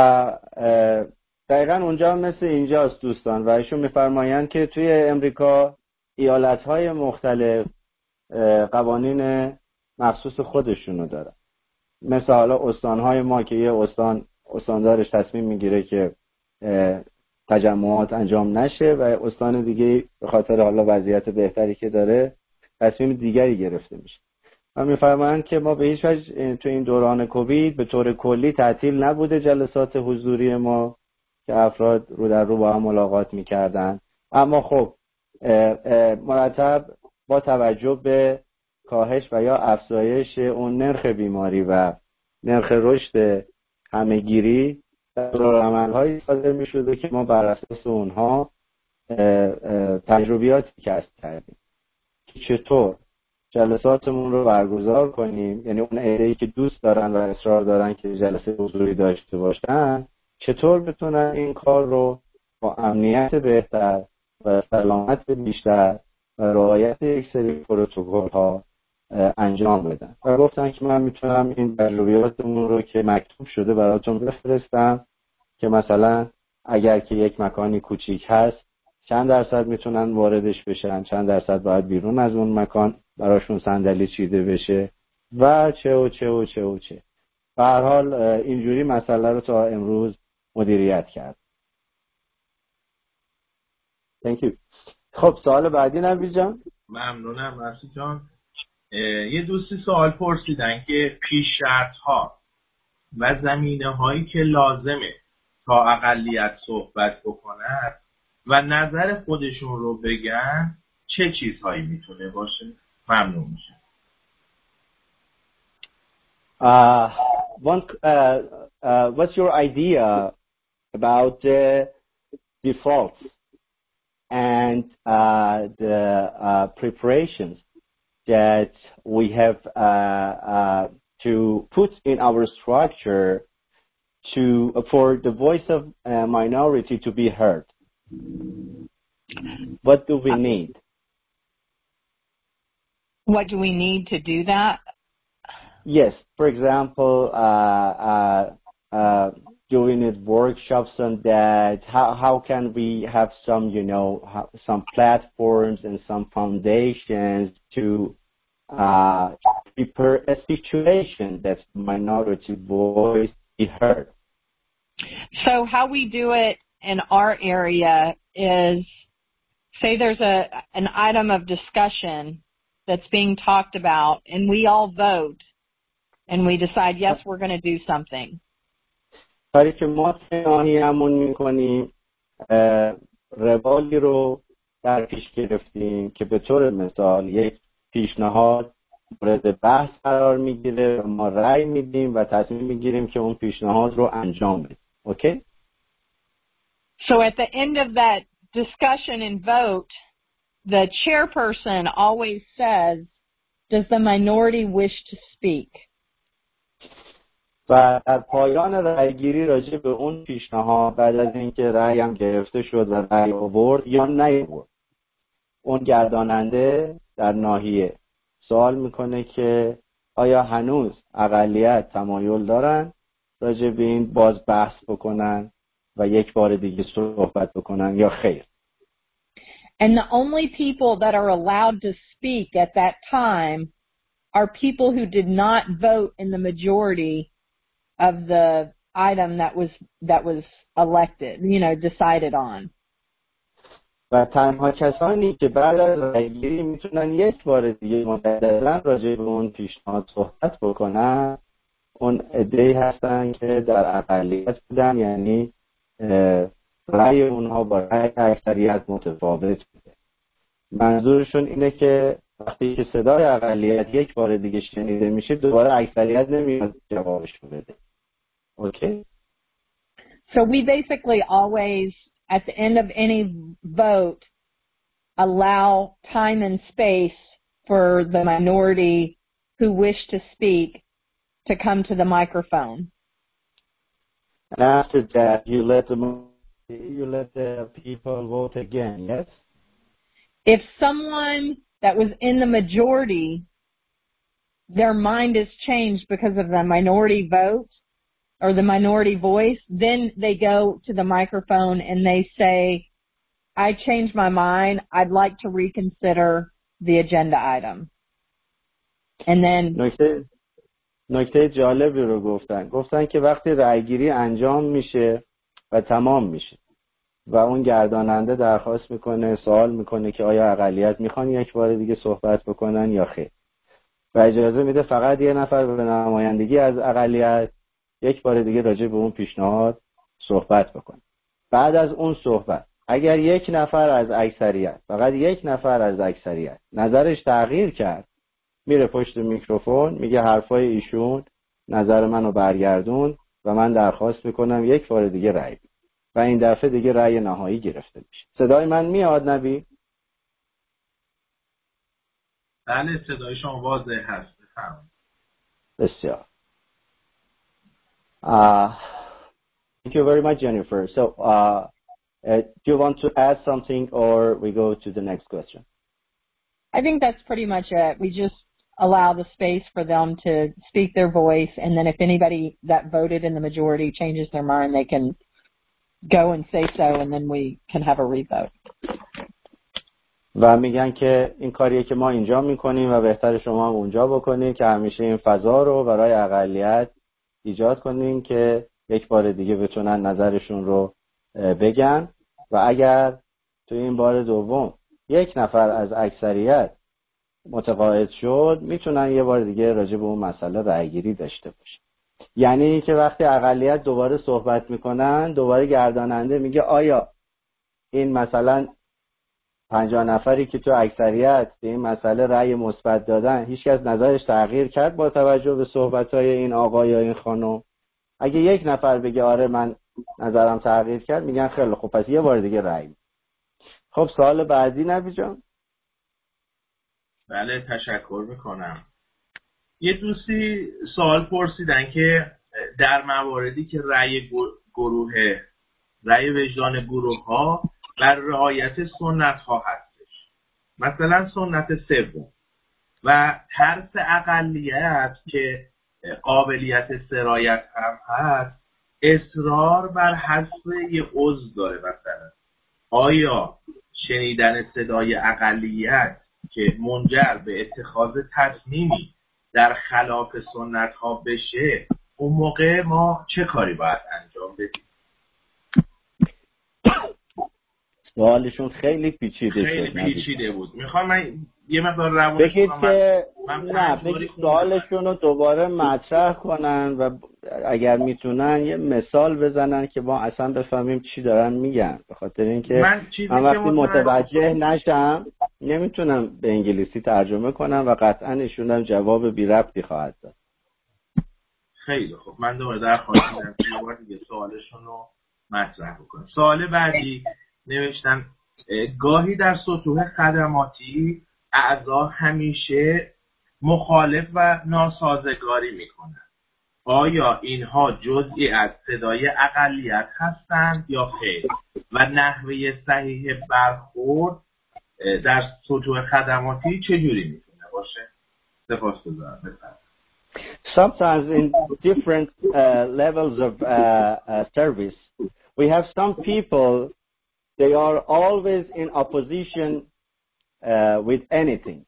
دقیقا اونجا مثل اینجاست دوستان، و ایشون میفرمایند که توی امریکا ایالت‌های مختلف قوانین مخصوص خودشونو دارن. مثل حالا استان‌های ما که یه استان استاندارش تصمیم میگیره که تجمعات انجام نشه و استان دیگه به خاطر حالا وضعیت بهتری که داره تصمیم دیگری گرفته میشه. و میفرمایند که ما به هیچ وجه تو این دوران کووید به طور کلی تعطیل نبوده جلسات حضوری ما که افراد رو در رو با هم ملاقات میکردن، اما خب مرتب با توجه به کاهش و یا افزایش اون نرخ بیماری و نرخ رشد همهگیری دستورالعمل‌هایی صادر می‌شده که ما بر اساس اونها تجربیاتی کسب کردیم که چطور جلساتمون رو برگزار کنیم، یعنی اون عده‌ای که دوست دارن و اصرار دارن که جلسه حضوری داشته باشن چطور بتونن این کار رو با امنیت بهتر و سلامت بیشتر و رعایت یک سری پروتکل‌ها انجام بدن. و گفتن که من میتونم این تجربیاتمون رو که مکتوب شده براتون بفرستم که مثلا اگر که یک مکانی کوچیک هست چند درصد میتونن واردش بشن، چند درصد باید بیرون از اون مکان براشون صندلی چیده بشه و چه و چه و چه و چه. به هر حال اینجوری مسئله رو تا امروز مدیریت کرد. Thank you. خب سوال بعدی نبی جان. ممنونم مرسی جان. یه دوستی سوال پرسیدن که پیش شرط ها و زمینه هایی که لازمه تا اقلیت صحبت بکنن و نظر خودشون رو بگن چه چیزهایی میتونه باشه؟ ممنون میشه. Uh, one, uh, uh, what's your idea about the defaults and uh, the uh, preparations that we have uh, uh, to put in our structure to for the voice of a minority to be heard? What do we need? What do we need to do that? Yes, for example, uh, uh, uh, doing it workshops on that. How how can we have some, you know, some platforms and some foundations to uh, prepare a situation that minority voice be heard? So how we do it in our area is, say there's a an item of discussion that's being talked about, and we all vote, and we decide, yes, we're going to do something. کاری که ما همون میکنیم روالی رو در پیش گرفتیم که به طور مثال یک پیشنهاد مورد بحث قرار میگیره و ما رأی میدیم و تصمیم میگیریم که اون پیشنهاد رو انجام بدیم. اوکی؟ So at the end of that discussion and vote, the chairperson always says, does the minority wish to speak? و در پایان رأیگیری راجع به اون پیشنهاد بعد از اینکه رأی هم گرفته شد و رأی آورد یا نیاورد، اون گرداننده در ناحیه سوال میکنه که آیا هنوز اقلیت تمایل دارن راجع به این باز بحث بکنن و یک بار دیگه صحبت بکنن یا خیر. And the only people that are allowed to speak at that time are people who did not vote in the majority of the item that was that was elected, you know, decided on. و تنها کسانی که بعد از رأیگیری میتونن یک بار دیگه مجددا راجع به اون پیشنهاد صحبت بکنن اون عده‌ای هستن که در اقلیت بودن، یعنی رأی اونها با رأی اکثریت متفاوت بوده. منظورشون اینه که وقتی که صدای اقلیت یک بار دیگه شنیده میشه دوباره اکثریت نمیاد جوابش بده. اوکی؟ So we basically always, at the end of any vote, allow time and space for the minority who wish to speak to come to the microphone. And after that, you let them, you let the people vote again, yes? If someone that was in the majority, their mind is changed because of the minority vote or the minority voice, then they go to the microphone and they say, I changed my mind. I'd like to reconsider the agenda item. And then نکته نکته جالبی رو گفتن. گفتن که وقتی رأیگیری انجام میشه و تمام میشه و اون گرداننده درخواست میکنه، سوال میکنه که آیا اقلیت میخوان یک بار دیگه صحبت بکنن یا خیر، و اجازه میده فقط یه نفر به نمایندگی از اقلیت یک بار دیگه راجع به اون پیشنهاد صحبت بکنه. بعد از اون صحبت اگر یک نفر از اکثریت، فقط یک نفر از اکثریت نظرش تغییر کرد، میره پشت میکروفون میگه حرفای ایشون نظر منو برگردون و من درخواست میکنم یک بار دیگه رأی بدید و این دفعه دیگه رأی نهایی گرفته میشه. صدای من میاد نبی؟ بله صدای شما واضح هست. بفرمایید. بسیار. Uh, thank you very much, Jennifer. So, uh, uh, do you want to add something or we go to the next question? I think that's pretty much it. We just allow the space for them to speak their voice, and then if anybody that voted in the majority changes their mind, they can go and say so, and then we can have a revote. و میگن که این کاریه که ما اینجا میکنیم و بهتر شما هم اونجا بکنید که همیشه این فضا رو برای اقلیت ایجاد کنیم که یک بار دیگه بتونن نظرشون رو بگن و اگر تو این بار دوم یک نفر از اکثریت متقاعد شد میتونن یه بار دیگه راجع به اون مسئله رأیگیری داشته باشن. یعنی که وقتی اقلیت دوباره صحبت میکنن دوباره گرداننده میگه آیا این مثلا پنجاه نفری که تو اکثریت به این مسئله رأی مثبت دادن هیچ کس نظرش تغییر کرد با توجه به صحبت‌های این آقا یا این خانم؟ اگه یک نفر بگه آره من نظرم تغییر کرد میگن خیلی خب پس یه بار دیگه رأی. خب سوال بعدی نبی جان. بله تشکر میکنم. یه دوستی سوال پرسیدن که در مواردی که رأی گروه رأی وجدان گروه ها بر رعایت سنت ها هستش، مثلا سنت سوم و ترس اقلیت که قابلیت سرایت هم هست، اصرار بر حذف یه عضو داره، مثلا آیا شنیدن صدای اقلیت که منجر به اتخاذ تصمیمی در خلاف سنت ها بشه، اون موقع ما چه کاری باید انجام بدیم؟ سوالشون خیلی پیچیده خیلی شد. پیچیده بود. میخوام من یه مقدار روانش بگید که من نه بگید سوالشون رو دوباره مطرح کنن و اگر میتونن یه مثال بزنن که ما اصلا بفهمیم چی دارن میگن، به خاطر اینکه من, من وقتی متوجه نشم نمیتونم به انگلیسی ترجمه کنم و قطعا ایشون هم جواب بی ربطی خواهد داد. خیلی خب من دوباره درخواست میدم که یه بار دیگه سوالشون رو مطرح بکنم. سوال بعدی نوشتن گاهی در سطوح خدماتی اعضا همیشه مخالف و ناسازگاری میکنند. آیا اینها جزئی از صدای اقلیت هستند یا خیر؟ و نحوه صحیح برخورد در سطوح خدماتی چجوری میتونه باشه؟ سپاسگزارم. بفرمایید. Sometimes in different uh, levels of uh, uh, service, we have some people, they are always in opposition uh, with anything.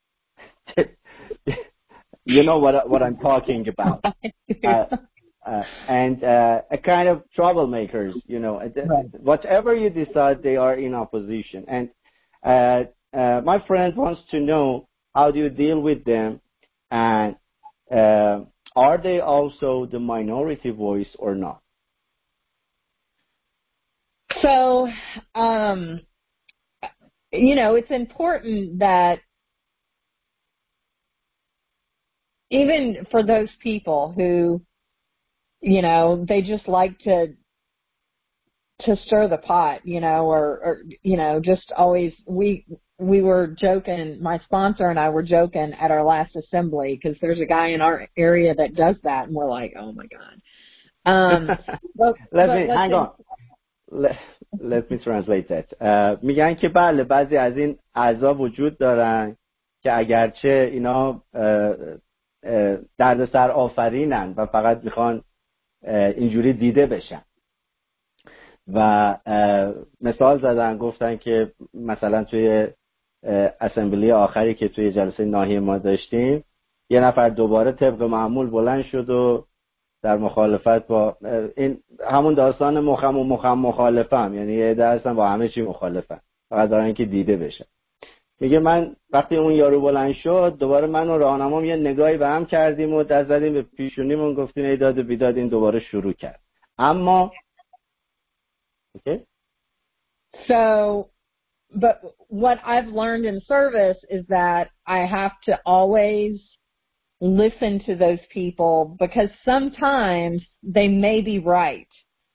You know what what I'm talking about. Uh, uh, and uh, a kind of troublemakers, you know. Right. Whatever you decide, they are in opposition. And uh, uh, my friend wants to know, how do you deal with them? And uh, are they also the minority voice or not? So, um, you know, it's important that even for those people who, you know, they just like to to stir the pot, you know, or, or you know, just always, we we were joking, my sponsor and I were joking at our last assembly, because there's a guy in our area that does that, and we're like, oh my God. Um, but, let but me, hang on. Let, let me translate that. Uh, میگن که بله بعضی از این اعضا وجود دارن که اگرچه اینا دردسر آفرینن و فقط میخوان اینجوری دیده بشن. و مثال زدن، گفتن که مثلا توی اسمبلی آخری که توی جلسه ناحیه ما داشتیم یه نفر دوباره طبق معمول بلند شد و در مخالفت با این همون داستان مخم و مخم مخالفم، یعنی یه عده هستن با همه چی مخالفن فقط دارن که دیده بشه. میگه من وقتی اون یارو بلند شد دوباره من و راهنمام یه نگاهی به هم کردیم و دست زدیم به پیشونیمون گفتیم ای داد و بیداد، این دوباره شروع کرد. اما okay. So, but what I've learned in service is that I have to always listen to those people because sometimes they may be right.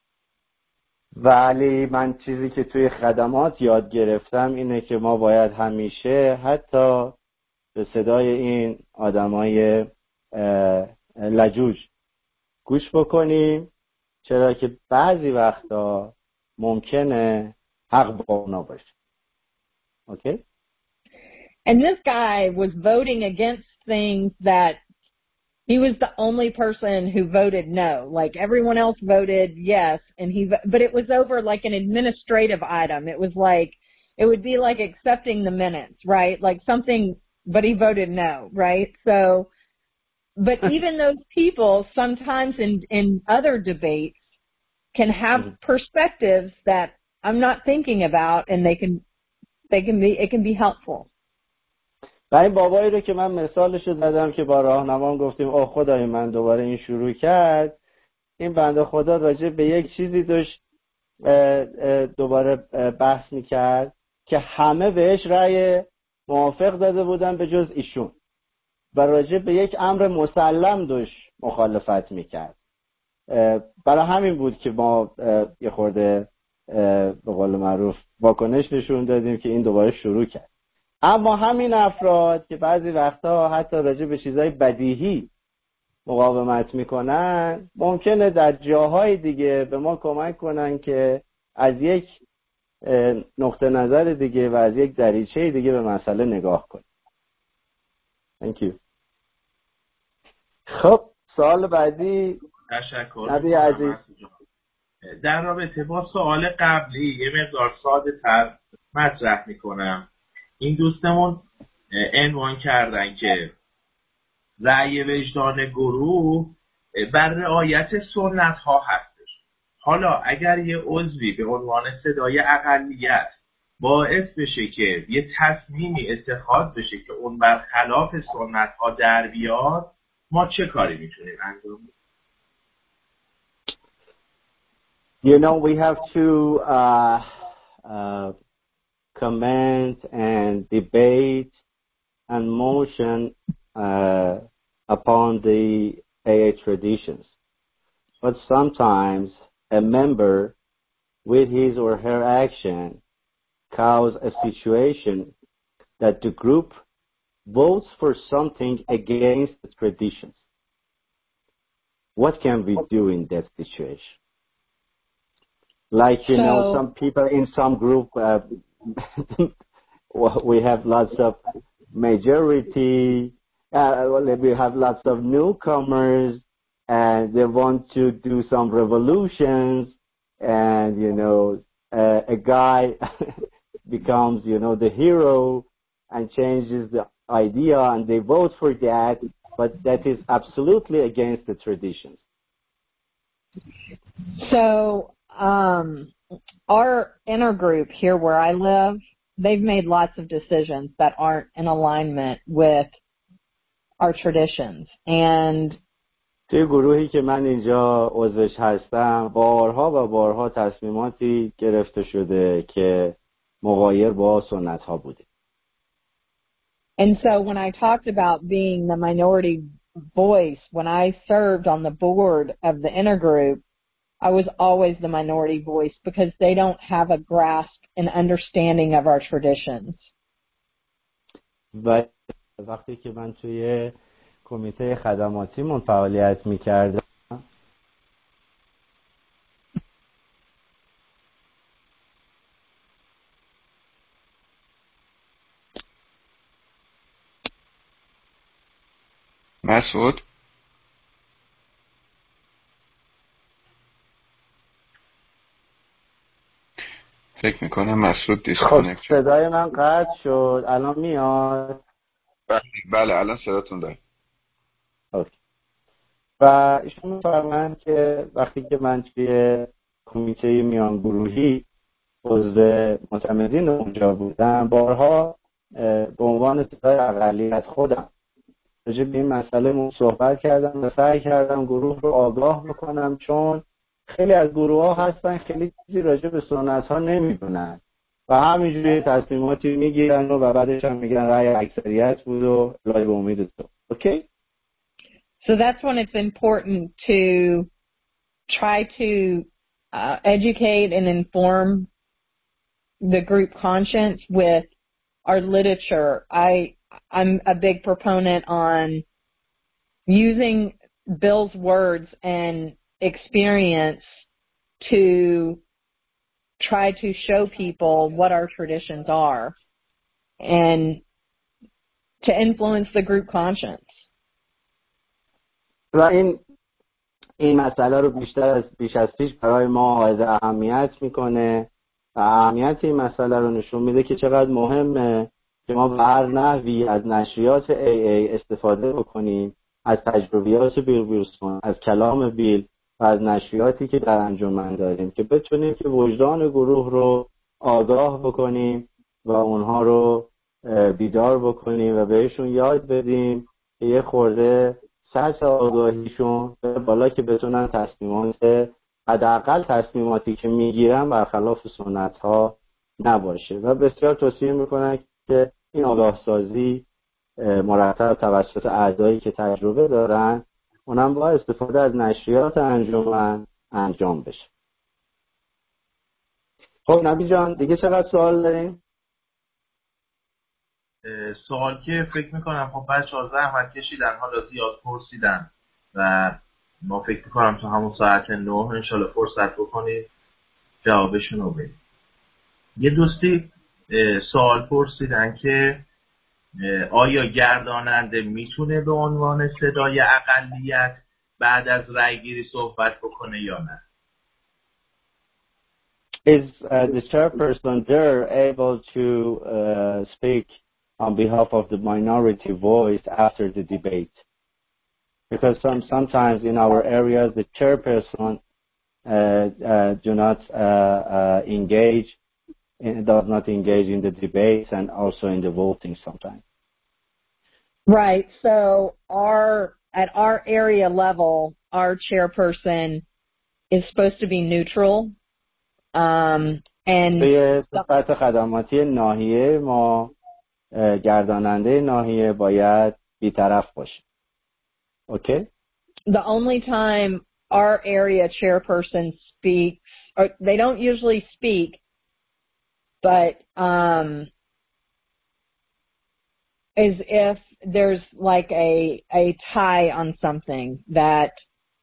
ولی من چیزی که توی خدمات یاد گرفتم اینه که ما باید همیشه حتی به صدای این آدمای لجوج گوش بکنیم، چرا که بعضی وقتا ممکنه حق با اونا باشه. Okay? And this guy was voting against things that he was the only person who voted no. Like everyone else voted yes, and he, but it was over like an administrative item. It was like, it would be like accepting the minutes, right? Like something, but he voted no, right? So, but even those people sometimes in, in other debates can have perspectives that I'm not thinking about, and they can, they can be, it can be helpful. و این بابایی رو که من مثالش رو زدم که با راهنمام گفتیم اوه خدای من دوباره این شروع کرد، این بنده خدا راجع به یک چیزی داشت دوباره بحث میکرد که همه بهش رأی موافق داده بودن به جز ایشون، و راجع به یک امر مسلم داشت مخالفت میکرد. برای همین بود که ما یه خورده به قول معروف واکنش نشون دادیم که این دوباره شروع کرد. اما همین افراد که بعضی وقتا حتی راجع به چیزای بدیهی مقاومت میکنن ممکنه در جاهای دیگه به ما کمک کنن که از یک نقطه نظر دیگه و از یک دریچه دیگه به مسئله نگاه کنیم. Thank you. خب سوال بعدی. تشکر نبی عزیز. در رابطه با سوال قبلی یه مقدار ساده تر مطرح میکنم. این دوستمون عنوان کردن که رأی وجدان گروه بر رعایت سنت ها هستش. حالا اگر یه عضوی به عنوان صدای اقلیت باعث بشه که یه تصمیمی اتخاذ بشه که اون برخلاف سنت ها در بیاد، ما چه کاری میتونیم انجام بدیم؟ You know, we have to uh, uh, comment and debate and motion uh, upon the A A traditions. But sometimes a member with his or her action cause a situation that the group votes for something against the traditions. What can we do in that situation? Like, you so, know, some people in some group, uh, we have lots of majority, uh, we have lots of newcomers, and they want to do some revolutions, and, you know, uh, a guy becomes, you know, the hero and changes the idea, and they vote for that, but that is absolutely against the traditions. So, um, our intergroup here where I live, they've made lots of decisions that aren't in alignment with our traditions. And توی گروهی که من اینجا عضوش هستم بارها و بارها تصمیماتی گرفته شده که مغایر با سنت ها بوده. And so when I talked about being the minority voice, when I served on the board of the intergroup, I was always the minority voice because they don't have a grasp and understanding of our traditions. و وقتی که من توی کمیته خدماتیمون فعالیت می‌کردم مسعود فکر میکنم مسعود خب دیسکانکت شد. صدای من قطع شد، الان میاد؟ بله بله الان صداتون دارم. اوکی. و ایشون میفرمایند که وقتی که من توی کمیته میان گروهی عضو معتمدین اونجا بودم، بارها به عنوان صدای اقلیت خودم راجع به این مسئله صحبت کردم و سعی کردم گروه رو آگاه بکنم، چون خیلی از گروه ها هستن خیلی چیزی راجع به سنت ها نمیدونن و همینجوری تصمیماتی میگیرن و بعدش هم میگن رأی اکثریت بود و لای به امید تو. اوکی؟ So that's when it's important to try to uh, educate and inform the group conscience with our literature. I, I'm a big proponent on using Bill's words and experience to try to show people what our traditions are and to influence the group conscience. و این این مسئله رو بیشتر از بیش از پیش برای ما حائز اهمیت میکنه و اهمیت این مسئله رو نشون میده که چقدر مهمه که ما به هر نحوی از نشریات ای ای استفاده بکنیم، از تجربیات بیل ویلسون، از کلام بیل و از نشریاتی که در انجمن داریم که بتونیم که وجدان گروه رو آگاه بکنیم و اونها رو بیدار بکنیم و بهشون یاد بدیم که یه خورده سطح آگاهیشون بالا که بتونن تصمیمات حداقل تصمیماتی که میگیرن برخلاف سنت ها نباشه و بسیار توصیه میکنن که این آگاه سازی مرتب توسط اعضایی که تجربه دارن اونم با استفاده از نشریات انجمن انجام بشه. خب نبی جان دیگه چقدر سوال داریم؟ سوال که فکر میکنم خب بچه ها زحمت کشیدن، حالا زیاد پرسیدن و ما فکر میکنم تا همون ساعت نه انشالله فرصت بکنید جوابشون رو بدید. یه دوستی سوال پرسیدن که آیا گرداننده میتونه به عنوان صدای اقلیت بعد از رای گیری صحبت بکنه یا نه؟ Is uh, the chairperson there able to uh, speak on behalf of the minority voice after the debate? Because some sometimes in our areas the chairperson uh, uh, do not uh, uh, engage, in, does not engage in the debates and also in the voting sometimes. Right. So our at our area level, our chairperson is supposed to be neutral. Um, and به صفت خدماتی ناحیه ما گرداننده ناحیه باید بی‌طرف باشه. Okay? The only time our area chairperson speaks, or they don't usually speak, but um, is if there's like a a tie on something that,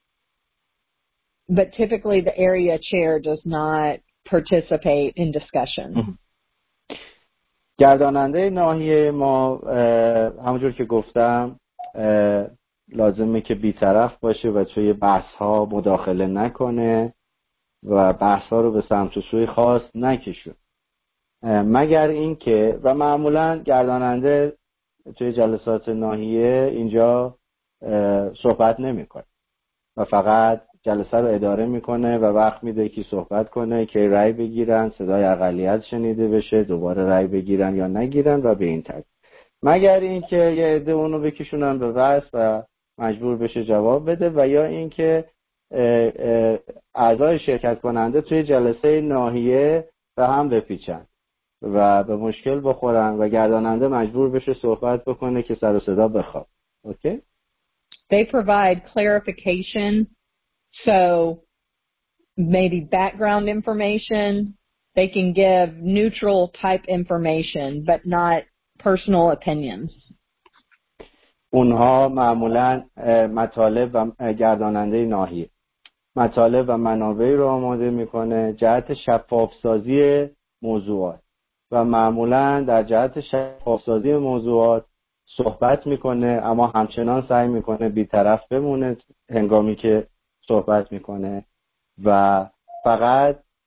but typically the area chair does not participate in discussion. گرداننده ناحیه ما همونجور که گفتم لازمه که بی‌طرف باشه و توی بحث ها مداخله نکنه و بحث ها رو به سمت و سوی خاص نکشه، مگر اینکه و معمولا گرداننده توی جلسات ناحیه اینجا صحبت نمیکنه و فقط جلسه رو اداره میکنه و وقت میده که صحبت کنه که رأی بگیرن، صدای اقلیت شنیده بشه، دوباره رأی بگیرن یا نگیرن و به این ترتیب، مگر اینکه یه عده اونو بکشونن به بحث و مجبور بشه جواب بده و یا اینکه اعضای شرکت کننده توی جلسه ناحیه به هم بپیچن و به مشکل بخورن و گرداننده مجبور بشه صحبت بکنه که سر و صدا بخواد. اوکی؟ They provide clarification, so maybe background information. They can give neutral type information, but not personal opinions. اونها معمولاً مطالب و گرداننده ناحیه مطالب و منابعی رو آماده میکنه جهت شفاف سازی موضوعات و معمولاً در جهت شفاف سازی موضوعات صحبت میکنه، اما همچنان سعی میکنه بی‌طرف بمونه هنگامی که صحبت میکنه و فقط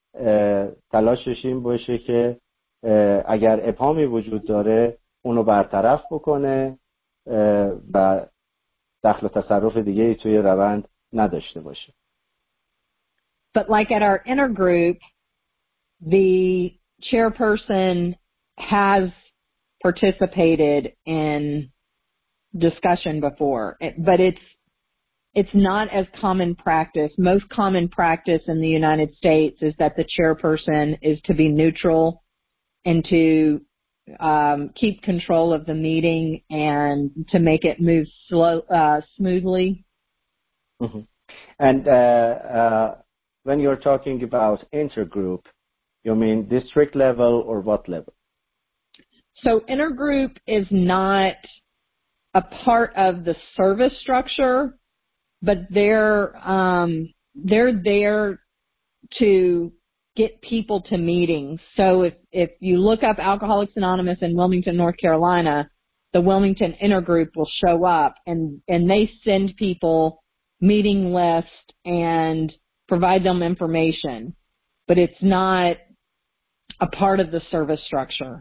تلاشش این باشه که اگر ابهامی وجود داره اونو برطرف بکنه و دخل و تصرف دیگه توی روند نداشته باشه. But like at our intergroup, the chairperson has participated in discussion before, but it's it's not as common practice. Most common practice in the United States is that the chairperson is to be neutral and to um, keep control of the meeting and to make it move slow, uh, smoothly. Mm-hmm. And uh, uh, when you're talking about intergroup, you mean district level or what level? So intergroup is not a part of the service structure, but they're um, they're there to get people to meetings. So if if you look up Alcoholics Anonymous in Wilmington, North Carolina, the Wilmington intergroup will show up, and and they send people meeting lists and provide them information, but it's not a part of the service structure.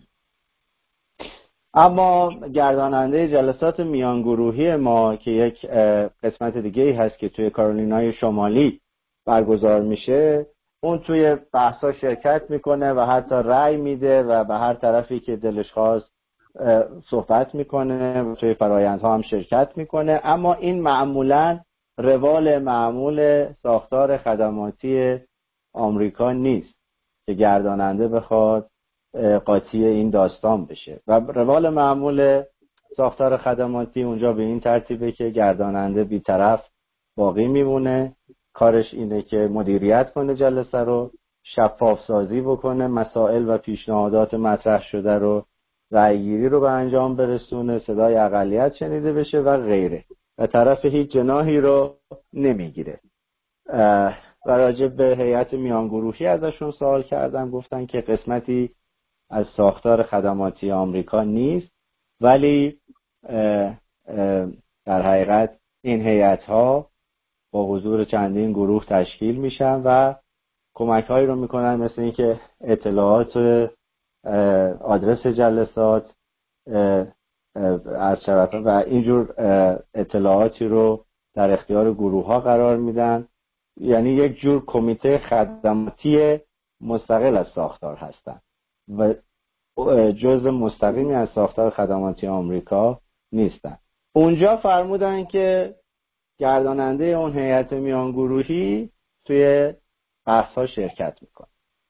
اما گرداننده جلسات میانگروهی ما که یک قسمت دیگه هست که توی کارولینای شمالی برگزار میشه، اون توی بحثا شرکت میکنه و حتی رأی میده و به هر طرفی که دلش خواست صحبت میکنه و توی فرآیندها هم شرکت میکنه. اما این معمولاً روال معمول ساختار خدماتی آمریکا نیست که گرداننده بخواد قاطی این داستان بشه و روال معمول ساختار خدماتی اونجا به این ترتیبه که گرداننده بی‌طرف باقی میمونه، کارش اینه که مدیریت کنه جلسه رو، شفاف سازی بکنه، مسائل و پیشنهادات مطرح شده رو، رأیگیری رو به انجام برسونه، صدای اقلیت شنیده بشه و غیره و طرف هیچ جناحی رو نمیگیره. و راجع به هیئت میانگروهی ازشون سوال کردم، گفتن که قسمتی از ساختار خدماتی آمریکا نیست، ولی اه اه در حقیقت این هیئت‌ها با حضور چندین گروه تشکیل میشن و کمک‌هایی رو میکنن، مثل اینکه اطلاعات آدرس جلسات از شبکه و اینجور اطلاعاتی رو در اختیار گروه‌ها قرار میدن. یعنی یک جور کمیته خدماتی مستقل از ساختار هستن و جزء مستقیمی از ساختار خدماتی آمریکا نیستن. اونجا فرمودن که گرداننده اون هیئت میانگروهی توی بحث‌ها شرکت میکنه.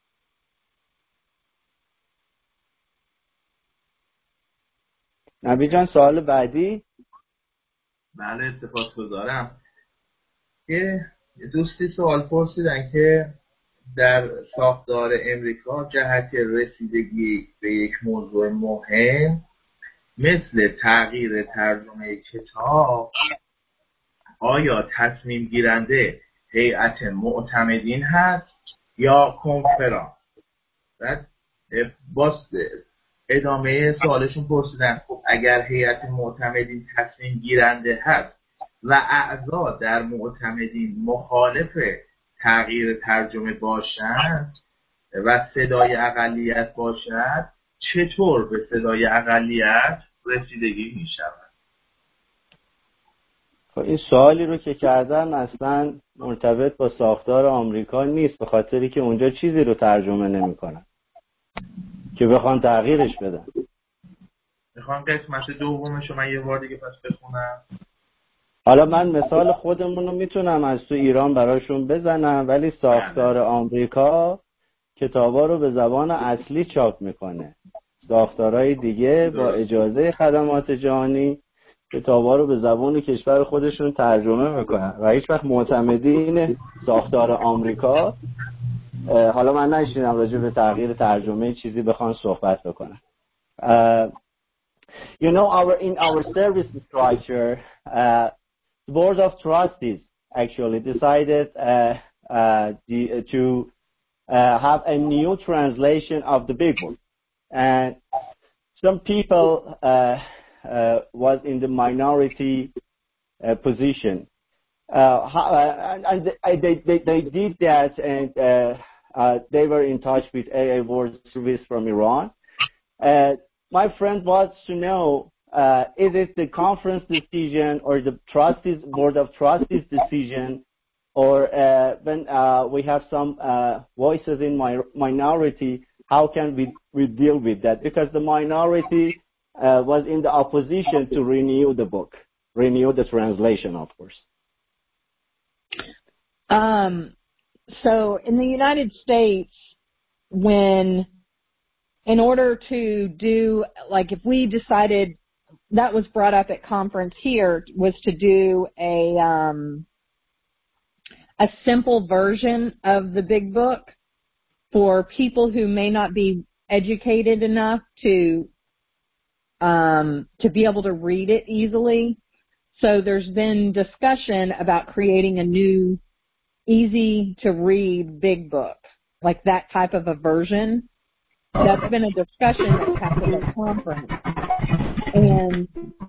نبی جان سوال بعدی؟ بله سپاسگزارم. یه دوستی سوال پرسیدن که در ساختار امریکا جهت رسیدگی به یک موضوع مهم مثل تغییر ترجمه کتاب، آیا تصمیم گیرنده هیئت معتمدین هست یا کنفرانس؟ بعد باز ادامه سوالشون پرسیدن خب اگر هیئت معتمدین تصمیم گیرنده هست و اعضا در معتمدین مخالف تغییر ترجمه باشند و صدای اقلیت باشد، چطور به صدای اقلیت رسیدگی می شود؟ خب این سوالی رو که کردن اصلا مرتبط با ساختار آمریکا نیست، به خاطری که اونجا چیزی رو ترجمه نمی کنن که بخوان تغییرش بدن. میخوام قسمت دومش رو من یه بار دیگه پس بخونم. حالا من مثال خودمون رو میتونم از تو ایران براشون بزنم، ولی ساختار آمریکا کتابا رو به زبان اصلی چاپ میکنه. ساختارهای دیگه با اجازه خدمات جهانی کتابا رو به زبان کشور خودشون ترجمه میکنن و هیچ وقت معتمدین ساختار آمریکا، حالا من نشینم راجع به تغییر ترجمه چیزی بخوان صحبت بکنن. uh, you know our in our service structure uh, the board of trustees actually decided uh, uh, the, to uh, have a new translation of the big book, and some people uh, uh, was in the minority uh, position, uh, how, uh, and they, they, they, they did that, and uh, uh, they were in touch with A A World Service from Iran. Uh, my friend wants to know, uh, is it the conference decision or the trustees, board of trustees decision, or uh, when uh, we have some uh, voices in my minority, how can we, we deal with that? Because the minority uh, was in the opposition to renew the book, renew the translation, of course. Um, so in the United States, when, in order to do, like if we decided, that was brought up at conference here, was to do a, um, a simple version of the big book for people who may not be educated enough to, um, to be able to read it easily. So there's been discussion about creating a new, easy to read big book, like that type of a version. That's been a discussion that's happened at conference. And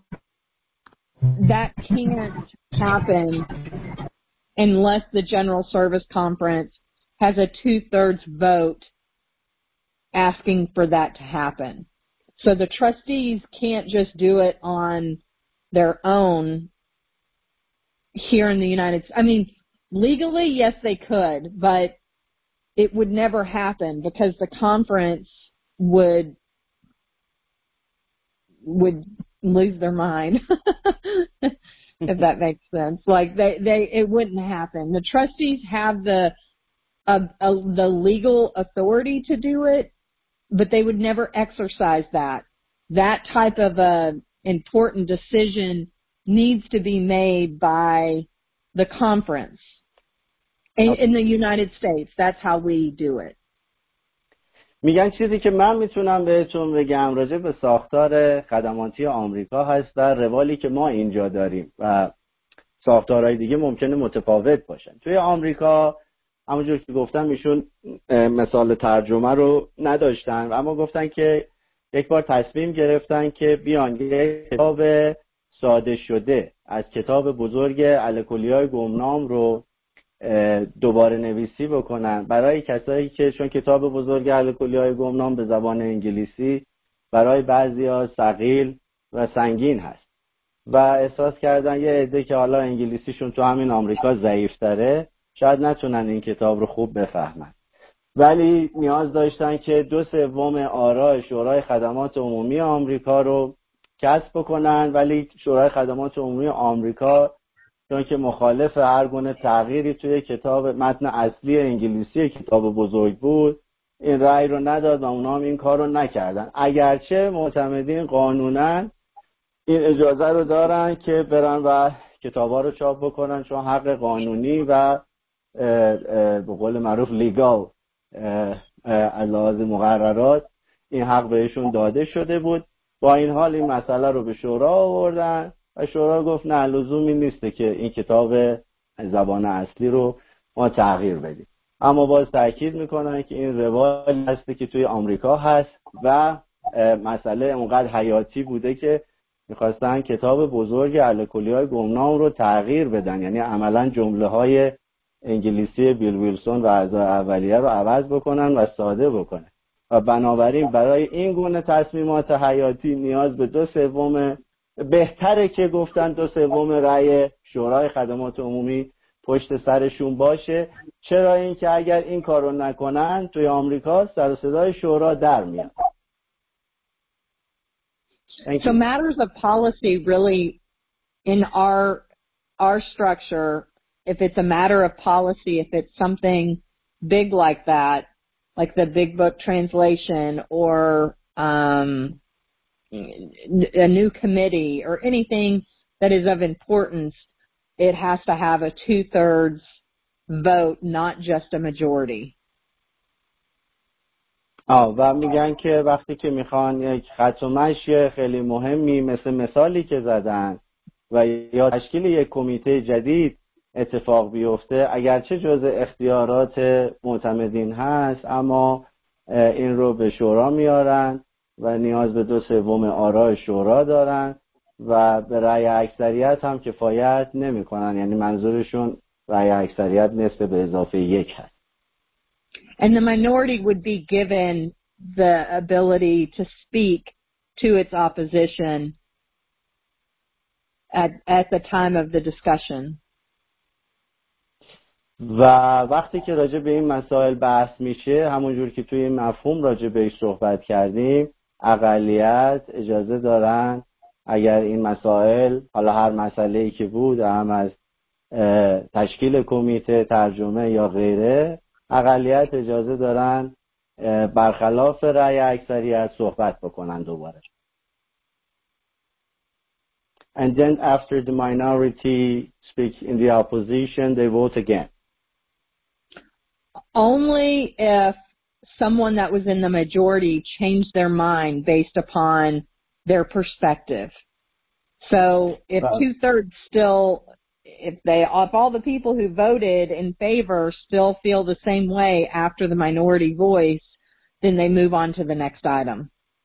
that can't happen unless the General Service Conference has a two-thirds vote asking for that to happen. So the trustees can't just do it on their own here in the United States. I mean, legally, yes, they could, but it would never happen because the conference would would lose their mind, if that makes sense. Like they, they, it wouldn't happen. The trustees have the uh, uh, the legal authority to do it, but they would never exercise that. That type of a important decision needs to be made by the conference. In, in the United States, that's how we do it. میگن چیزی که من میتونم بهتون بگم راجع به ساختار خدماتی آمریکا هست و روالی که ما اینجا داریم و ساختارهای دیگه ممکنه متفاوت باشن. توی آمریکا همونجور که گفتم ایشون مثال ترجمه رو نداشتن، اما گفتن که یک بار تصمیم گرفتن که بیان یک کتاب ساده شده از کتاب بزرگ الکلیای گمنام رو دوباره نویسی بکنن برای کسایی که، چون کتاب بزرگ الکلیای گمنام به زبان انگلیسی برای بعضیا ثقیل و سنگین هست و احساس کردن یه عده که حالا انگلیسیشون تو همین آمریکا ضعیف‌تره شاید نتونن این کتاب رو خوب بفهمن، ولی نیاز داشتن که دو سوم آراء شورای خدمات عمومی آمریکا رو کسب بکنن، ولی شورای خدمات عمومی آمریکا چون که مخالف هر گونه تغییری توی کتاب متن اصلی انگلیسی کتاب بزرگ بود این رأی رو نداد و اونا هم این کار رو نکردن، اگرچه معتمدین قانونا این اجازه رو دارن که برن و کتابا رو چاپ بکنن چون حق قانونی و به قول معروف لیگال از لحاظ مقررات این حق بهشون داده شده بود. با این حال این مسئله رو به شورا آوردن و شورا گفت نه لزومی نیسته که این کتاب زبان اصلی رو ما تغییر بدیم، اما باز تاکید میکنن که این روال هستی که توی آمریکا هست و مسئله اونقدر حیاتی بوده که میخواستن کتاب بزرگ الکلیای گمنام رو تغییر بدن، یعنی عملا جمله های انگلیسی بیل ویلسون و اعضای اولیه رو عوض بکنن و ساده بکنن و بنابراین برای این گونه تصمیمات حیاتی نیاز به دو سوم، بهتره که گفتن دو سوم رأی شورای خدمات عمومی پشت سرشون باشه. چرا؟ این که اگر این کارو نکنن توی آمریکا سر و صدای شورا در میاد. So matters of policy really in our our structure, if it's a matter of policy, if it's something big like that, like the big book translation or um, a new committee or anything that is of importance, it has to have a two-thirds vote, not just a majority. آه و میگن که وقتی که میخوان یک خط و مشی خیلی مهمی مثل مثالی که زدن و یا تشکیل یک کمیته جدید اتفاق بیفته، اگرچه جزء اختیارات معتمدین هست اما این رو به شورا میارن و نیاز به دو سوم آراء شورا دارن و به رأی اکثریت هم کفایت نمیکنن، یعنی منظورشون رأی اکثریت نصف به اضافه یک هست. And the minority would be given the ability to speak to its opposition at, at the time of the discussion. و وقتی که راجع به این مسائل بحث میشه، همونجور که توی این مفهوم راجع بهش صحبت کردیم، اقلیت اجازه دارن اگر این مسائل، حالا هر مسئله‌ای که بود، هم از تشکیل کمیته، ترجمه یا غیره، اقلیت اجازه دارن برخلاف رأی اکثریت صحبت بکنن دوباره. And then after the minority speaks in the opposition, they vote again. Only if someone that was in the majority changed their mind based upon their perspective. So if Right. two-thirds still, if they, if all the people who voted in favor still feel the same way after the minority voice, then they move on to the next item.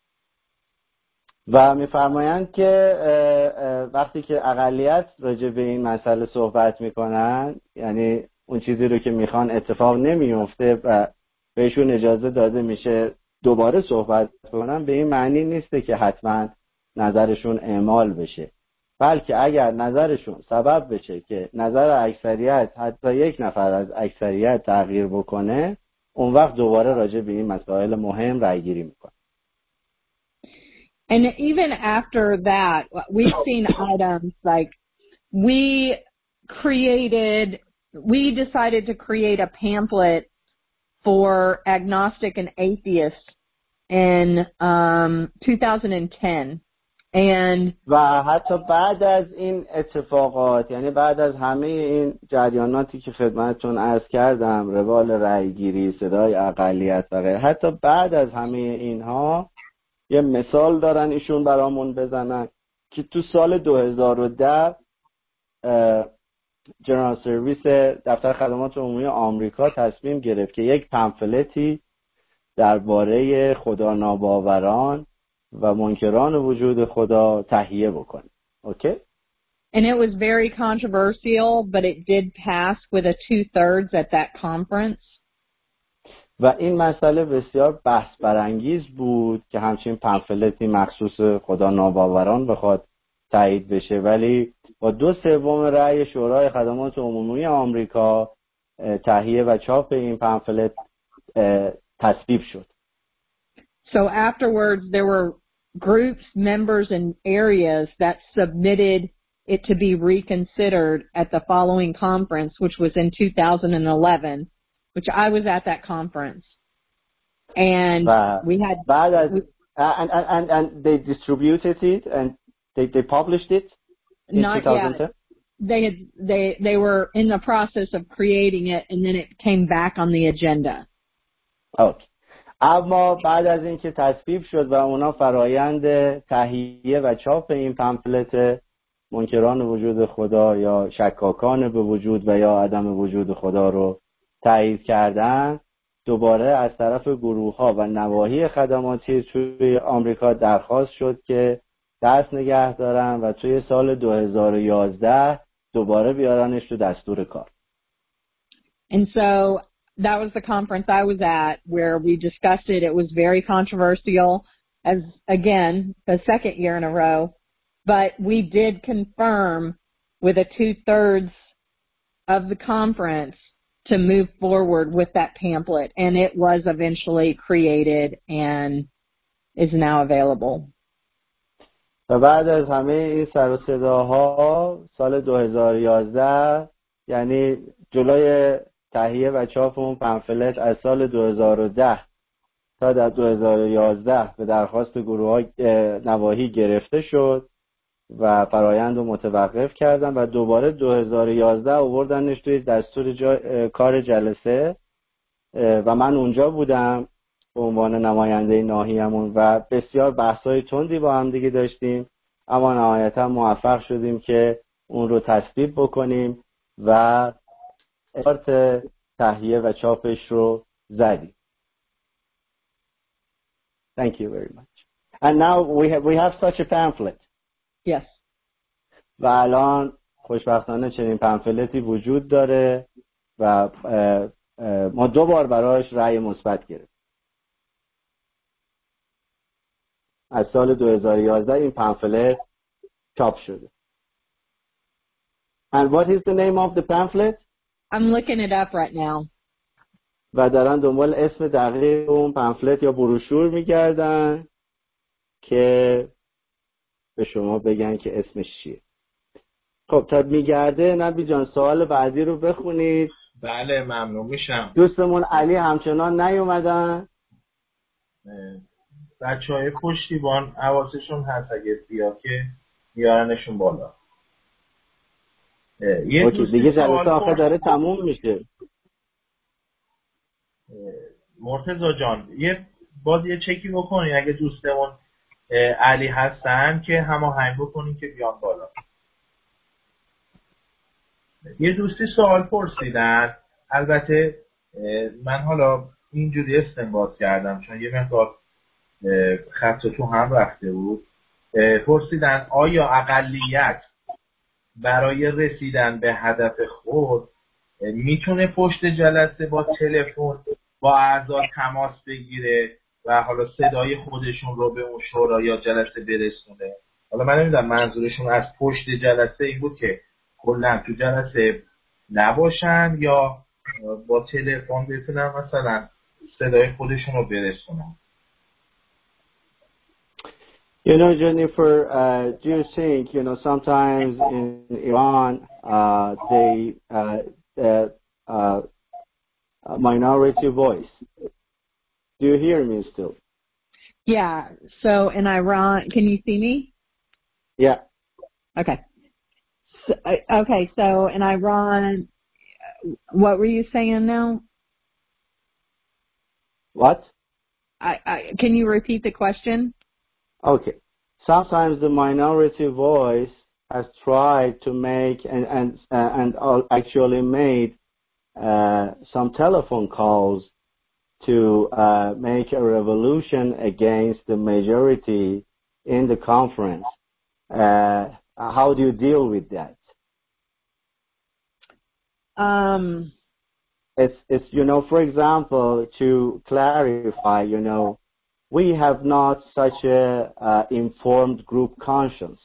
و میفرمایند که وقتی که اقلیت راجع به این مسئله صحبت میکنن، یعنی اون چیزی رو که میخوان اتفاق نمیفته و بهشون اجازه داده میشه دوباره صحبت کنن، به این معنی نیسته که حتما نظرشون اعمال بشه، بلکه اگر نظرشون سبب بشه که نظر اکثریت، حتی یک نفر از اکثریت تغییر بکنه، اون وقت دوباره راجع به این مسائل مهم رأی گیری میکنن. And even after that, we've seen items like we created, we decided to create a pamphlet for agnostic and atheists in um, two thousand ten. And و حتی بعد از این اتفاقات، یعنی بعد از همه این جریاناتی که خدمتتون عرض کردم، روال رأیگیری، صدای اقلیت و غیره، حتی بعد از همه اینها یه مثال دارن ایشون برامون بزنن که تو سال دو هزار و ده جنرال سرویس دفتر خدمات عمومی آمریکا تصمیم گرفت که یک پمفلتی درباره خدا ناباوران و منکران وجود خدا تهیه بکنه. اوکی؟ And it was very controversial, but it did pass with a two-thirds at that conference. و این مسئله بسیار بحث برانگیز بود که همچین پمفلتی مخصوص خدا ناباوران بخواد تایید بشه، ولی با دو سوم رأی شورای خدمات عمومی آمریکا تهیه و چاپ این پمفلت تصویب شد. So afterwards there were groups, members, and areas that submitted it to be reconsidered at the following conference, which was in two thousand eleven, which I was at that conference. And و we had... بعد از, and, and, and, and they distributed it and they, they published it in Not twenty ten? yet. They had, they, they were in the process of creating it, and then it came back on the agenda. Okay. اما بعد از اینکه تصویب شد و اونا فرایند تهیه و چاپ این پمفلت منکران وجود خدا یا شکاکان به وجود و یا عدم وجود خدا رو تایید کردن، دوباره از طرف گروه ها و نواحی خدماتی توی آمریکا درخواست شد که دست نگه دارن و توی سال دو هزار و یازده دوباره بیارنش تو دستور کار. And so that was the conference I was at where we discussed it. It was very controversial, as again, the second year in a row, but we did confirm with a two-thirds of the conference to move forward with that pamphlet, and it was eventually created and is now available. و بعد از همه این سر و صداها سال دو هزار و یازده، یعنی جلوی تهیه و چاپ اون پمفلت از سال دو هزار و ده تا در دو هزار و یازده به درخواست گروه های نواحی گرفته شد و فرایند رو متوقف کردن و دوباره دو هزار و یازده آوردنش توی دستور جا... کار جلسه و من اونجا بودم به عنوان نماینده ناحیه‌مون و بسیار بحث‌های تندی با هم دیگه داشتیم، اما نهایتا موفق شدیم که اون رو تصویب بکنیم و شرط تهیه و چاپش رو زدیم. Thank you very much. And now we have we have such a pamphlet. Yes. و الان خوشبختانه چنین پمفلتی وجود داره و ما دو بار براش رأی مثبت گرفت. از سال دو هزار و یازده این پمفلت چاپ شده. And what is the name of the pamphlet? I'm looking it up right now. و دارن دنبال اسم دقیق اون پمفلت یا بروشور میگردن که به شما بگن که اسمش چیه. خب تا میگرده نبی جان سوال بعدی رو بخونید. بله ممنون میشم. دوستمون علی همچنان نیومدن. بچه های پشتیبان حواسشون هست اگه بیا که بیارنشون بالا. یه اوکی دیگه جلسه آخر داره تموم میشه. مرتضی جان یه باز یه چکی بکنی اگه دوستمون علی هستن که هماهنگ بکنین که بیان بالا. یه دوستی سوال پرسیدن، البته من حالا اینجوری استنباط کردم چون یه مقدار خط تو هم رفته بود. پرسیدن آیا اقلیت برای رسیدن به هدف خود میتونه پشت جلسه با تلفن با اعضا تماس بگیره و حالا صدای خودشون رو به اون شورا یا جلسه برسونه؟ حالا من نمیدونم منظورشون از پشت جلسه این بود که کلا تو جلسه نباشن یا با تلفن بتونن مثلا صدای خودشون رو برسونن. You know, Jennifer, uh, do you think, you know, sometimes in Iran, uh, they, uh, uh, uh, minority voice. Do you hear me still? Yeah. So in Iran, can you see me? Yeah. Okay. So, okay. So in Iran, what were you saying now? What? I, I, can you repeat the question? Okay. Sometimes the minority voice has tried to make and and uh, and actually made uh, some telephone calls to uh, make a revolution against the majority in the conference. Uh, how do you deal with that? Um. It's it's you know, for example, to clarify, you know. We have not such a uh, informed group conscience,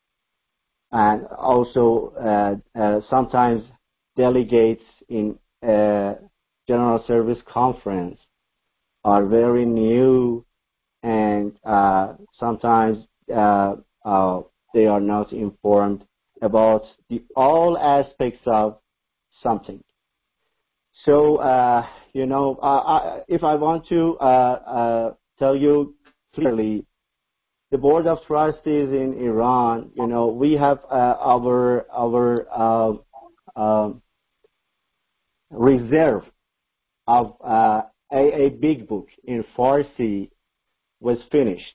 and also uh, uh, sometimes delegates in a general service conference are very new, and uh, sometimes uh, uh, they are not informed about the all aspects of something. So uh, you know, uh, I, if I want to. Uh, uh, tell you clearly, the Board of Trustees in Iran, you know, we have uh, our our uh, uh, reserve of uh, a, a big book in Farsi was finished,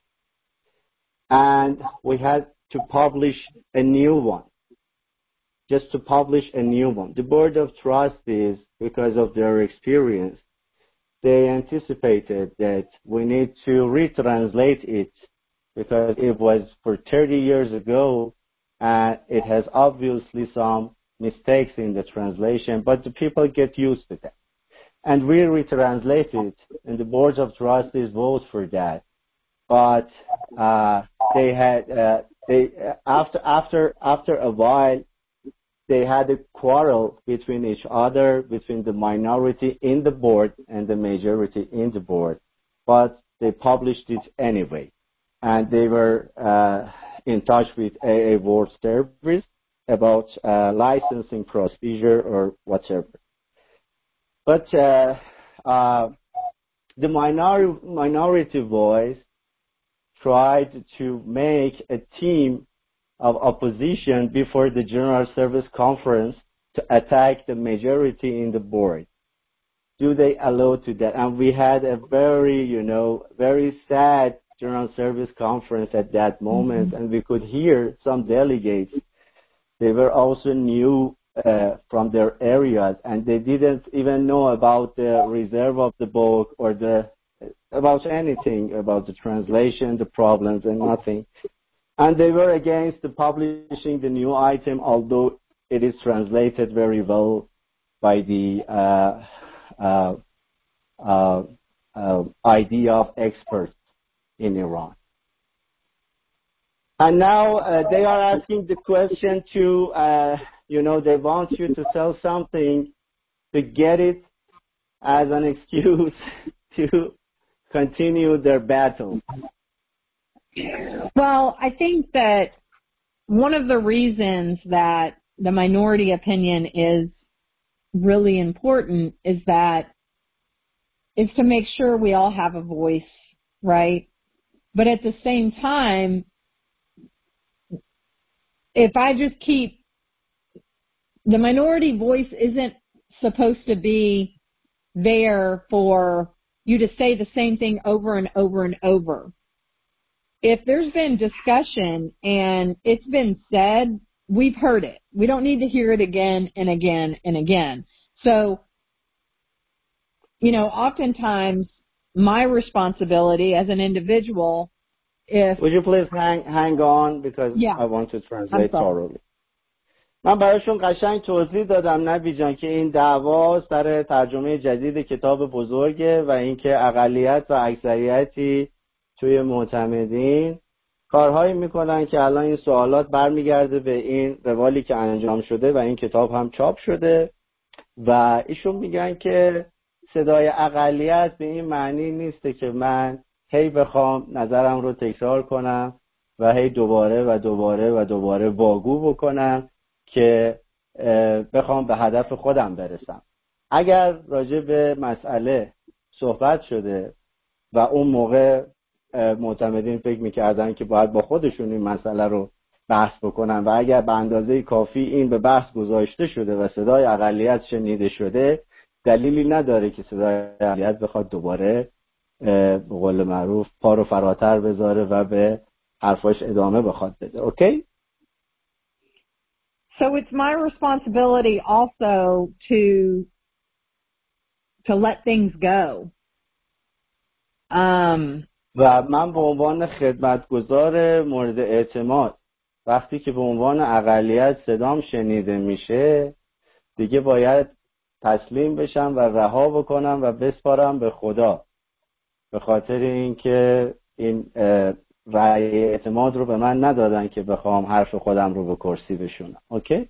and we had to publish a new one, just to publish a new one. The Board of Trustees, because of their experience, they anticipated that we need to retranslate it because it was for thirty years ago and it has obviously some mistakes in the translation, but the people get used to that. And we retranslate it and the boards of trustees vote for that. But uh, they had, uh, they after after after a while, they had a quarrel between each other, between the minority in the board and the majority in the board. But they published it anyway. And they were uh, in touch with A A World Service about uh, licensing procedure or whatever. But uh, uh, the minor- minority voice tried to make a team of opposition before the General Service Conference to attack the majority in the board. Do they allow to that? And we had a very, you know, very sad General Service Conference at that moment, mm-hmm. and we could hear some delegates. They were also new uh, from their areas, and they didn't even know about the reserve of the book or the about anything about the translation, the problems, and nothing. And they were against the publishing the new item, although it is translated very well by the uh, uh, uh, uh, idea of experts in Iran. And now uh, they are asking the question to, uh, you know, they want you to sell something to get it as an excuse to continue their battle. Well, I think that one of the reasons that the minority opinion is really important is that is to make sure we all have a voice, right? But at the same time, if I just keep, the minority voice isn't supposed to be there for you to say the same thing over and over and over. If there's been discussion and it's been said, we've heard it. We don't need to hear it again and again and again. So, you know, oftentimes my responsibility as an individual, if... Would you please hang, hang on because yeah. I want to translate thoroughly. من براشون قشنگ توضیح دادم نبی جان که این دعوا سر ترجمه جدید کتاب بزرگه و اینکه اقلیت و اکثریتی توی معتمدین کارهایی میکنن که الان این سوالات برمیگرده به این روالی که انجام شده و این کتاب هم چاپ شده و ایشون میگن که صدای اقلیت به این معنی نیسته که من هی بخوام نظرم رو تکرار کنم و هی دوباره و دوباره و دوباره واگو بکنم که بخوام به هدف خودم برسم. اگر راجع به مسئله صحبت شده و اون موقع معتمدین فکر میکردن که باید با خودشون این مسئله رو بحث بکنن و اگر به اندازه کافی این به بحث گذاشته شده و صدای اقلیت شنیده شده دلیلی نداره که صدای اقلیت بخواد دوباره به قول معروف پا رو فراتر بذاره و به حرفاش ادامه بخواد بده. اوکی؟ So it's my responsibility also to to let things go. Um, و من به عنوان خدمتگزار مورد اعتماد وقتی که به عنوان اقلیت صدام شنیده میشه دیگه باید تسلیم بشم و رها بکنم و بسپارم به خدا به خاطر اینکه این رأی اعتماد رو به من ندادن که بخوام حرف خودم رو به کرسی بشونم. اوکی؟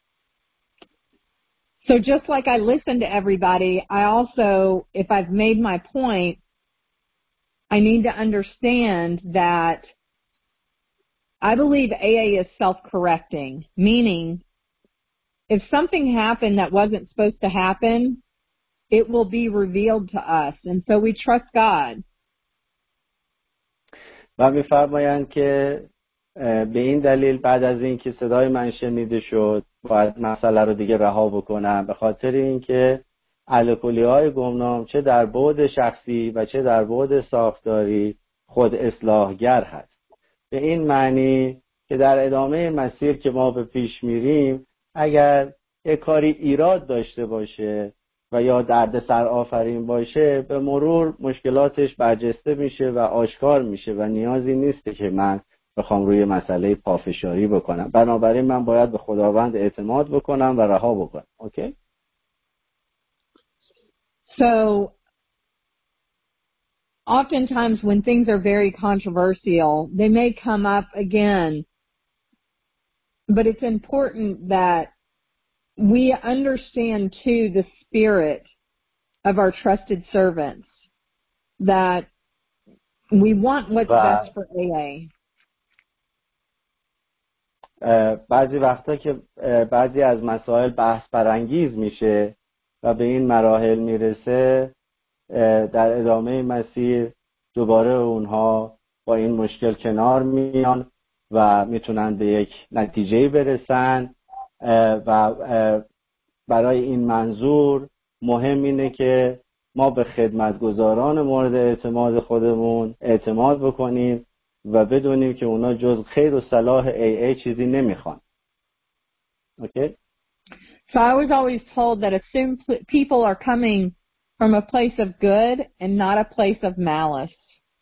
So just like I listen to everybody, I also, if I've made my point, I need to understand that I believe A A is self-correcting, meaning if something happened that wasn't supposed to happen, it will be revealed to us. And so we trust God. و می‌فرمایند که به این دلیل بعد از این که صدای من شنیده شد باید مسئله رو دیگه رها بکنم به خاطر اینکه الکلی‌های گمنام چه در بعد شخصی و چه در بعد ساختاری خود اصلاحگر هست. به این معنی که در ادامه مسیر که ما به پیش میریم اگر یک کاری ایراد داشته باشه و یا دردسر آفرین باشه به مرور مشکلاتش برجسته میشه و آشکار میشه و نیازی نیست که من بخوام روی مسئله پافشاری بکنم. بنابراین من باید به خداوند اعتماد بکنم و رها بکنم. اوکی؟ So oftentimes when things are very controversial, they may come up again, but it's important that we understand too the spirit of our trusted servants, that we want what's best for A A. بعضی وقتا که بعضی از مسائل بحث برانگیز میشه و به این مراحل میرسه در ادامه مسیر دوباره اونها با این مشکل کنار میان و میتونن به یک نتیجه برسن و برای این منظور مهم اینه که ما به خدمتگزاران مورد اعتماد خودمون اعتماد بکنیم و بدونیم که اونا جز خیر و صلاح ای ای چیزی نمیخوان. Okay? So I was always told that assume people are coming from a place of good and not a place of malice.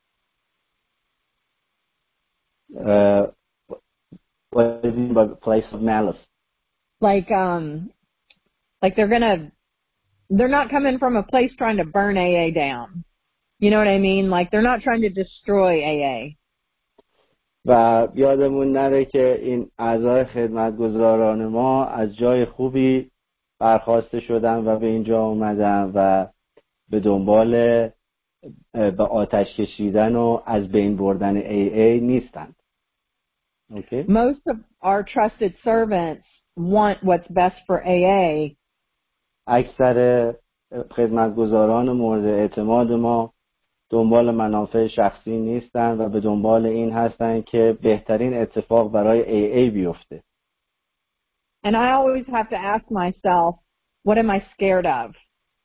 Uh, what do you mean by place of malice? Like, um, like they're gonna they're not coming from a place trying to burn A A down. You know what I mean? Like they're not trying to destroy A A. و یادمون نره که این اعضای خدمتگزاران ما از جای خوبی برخاسته شدن و به اینجا اومدن و به دنبال به آتش کشیدن و از بین بردن ای ای نیستند. Okay? Most of our trusted servants want what's best for A A. اکثر خدمتگزاران مورد اعتماد ما دنبال منافع شخصی نیستن و به دنبال این هستن که بهترین اتفاق برای ای ای بیفته. And I always have to ask myself, what am I scared of?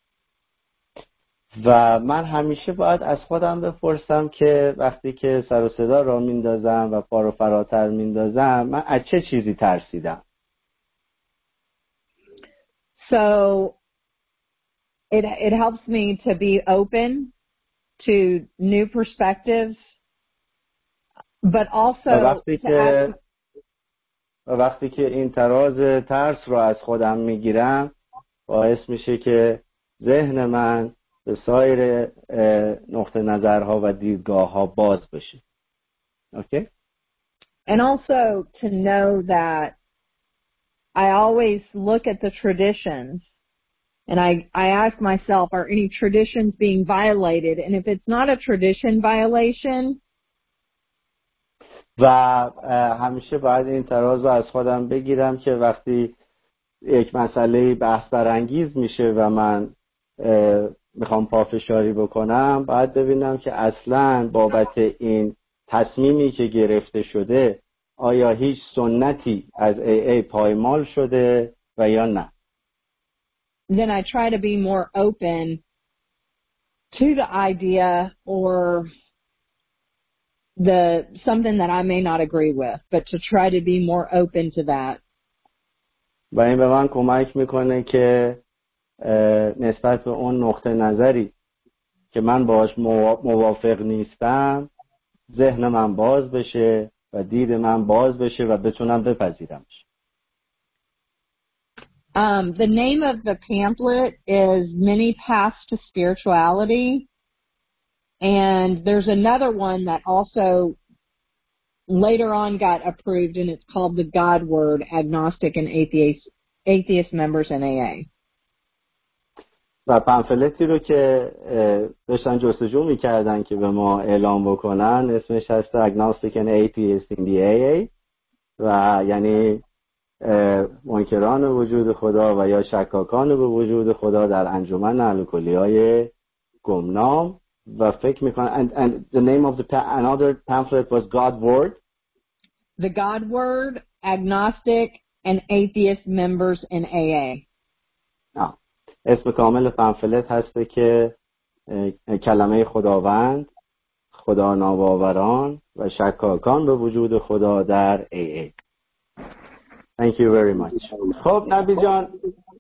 و من همیشه باید از خودم بپرسم که وقتی که سر و صدا را میندازم و پا رو فراتر میندازم من از چه چیزی ترسیدم؟ So it it helps me to be open to new perspectives, but also وقتی که وقتی که این تراز ترس رو از خودم میگیرم باعث میشه که ذهن من به سایر نقطه نظرها و دیدگاه‌ها باز بشه. Okay? And also to know that I always look at the traditions and I, I ask myself, are any traditions being violated? And if it's not a tradition violation, و همیشه باید این تراز رو از خودم بگیرم که وقتی یک مسئله بحث برانگیز میشه و من میخوام پافشاری بکنم باید ببینم که اصلاً بابت این تصمیمی که گرفته شده آیا هیچ سنتی از ای ای پایمال شده و یا نه. Then I try to be more open to the idea or the something that I may not agree with, but to try to be more open to that. و این به من کمک میکنه که نسبت به اون نقطه نظری که من باهاش موافق نیستم ذهن من باز بشه و دید من باز بشه و بتونم بپذیرمش. Um, the name of the pamphlet is Many Paths to Spirituality, and there's another one that also later on got approved, and it's called The God Word, Agnostic and Atheist, Atheist Members in A A. و پمفلتی رو که داشتن جستجو میکردن که به ما اعلام بکنن اسمش هست Agnostic and Atheist in the ای ای و یعنی منکران وجود خدا و یا شکاکان به وجود خدا در انجمن اهل کلیه‌های گمنام و فکر میکنن and, and the name of the another pamphlet was God Word. The God Word, Agnostic and Atheist Members in A A. آه. اسم کامل پمفلت هسته که کلمه خداوند، خدا ناباوران و شکاکان به وجود خدا در ای ای. Thank you very much. خب نبیل جان.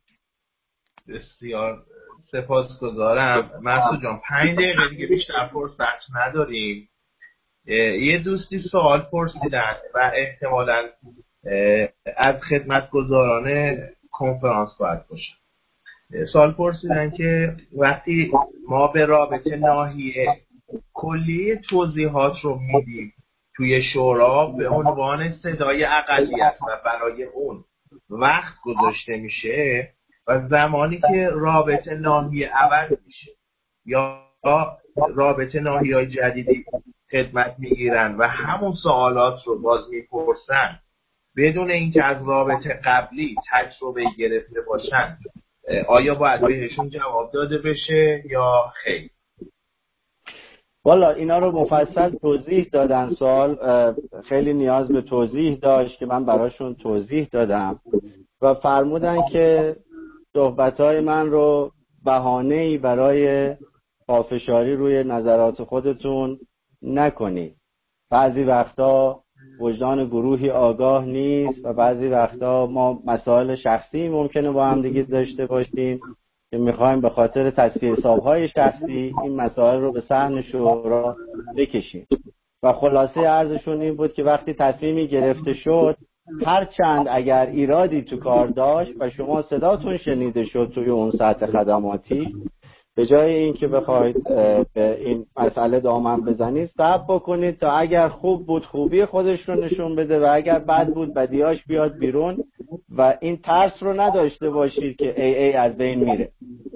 بسیار سپاسگزارم. مسعود جان پنج دقیقه دیگه بیشتر فرصت نداریم. یه دوستی سوال پرسیدن و احتمالاً از خدمتگزاران کنفرانس باید باشه. سوال پرسیدن که وقتی ما به رابطه ناحیه کلی توضیحات رو میدیم توی شورا به عنوان صدای اقلیت و برای اون وقت گذاشته میشه و زمانی که رابطه ناحیه عوض میشه یا رابطه ناحیه‌های جدیدی خدمت میگیرن و همون سوالات رو باز میپرسن بدون اینکه از رابطه قبلی تجربه گرفته باشن آیا باید بهشون جواب داده بشه یا خیر؟ والا اینا رو مفصل توضیح دادن. سوال خیلی نیاز به توضیح داشت که من براشون توضیح دادم و فرمودن که صحبتهای من رو بهانه‌ای برای پافشاری روی نظرات خودتون نکنید. بعضی وقتا وجدان گروهی آگاه نیست و بعضی وقتا ما مسائل شخصی ممکنه با هم دیگه داشته باشیم که میخوایم به خاطر تصفیه حساب‌های شخصی این مسائل رو به صحن شورا بکشیم و خلاصه عرضشون این بود که وقتی تصمیمی گرفته شد هر چند اگر ایرادی تو کار داشت و شما صداتون شنیده شد توی اون سطح خدماتی، به جای اینکه بخواید به این مسئله دامن بزنید، صبر بکنید تا اگر خوب بود خوبی خودش رو نشون بده و اگر بد بود بدیاش بیاد بیرون و این ترس رو نداشته باشید که ای ای از بین میره.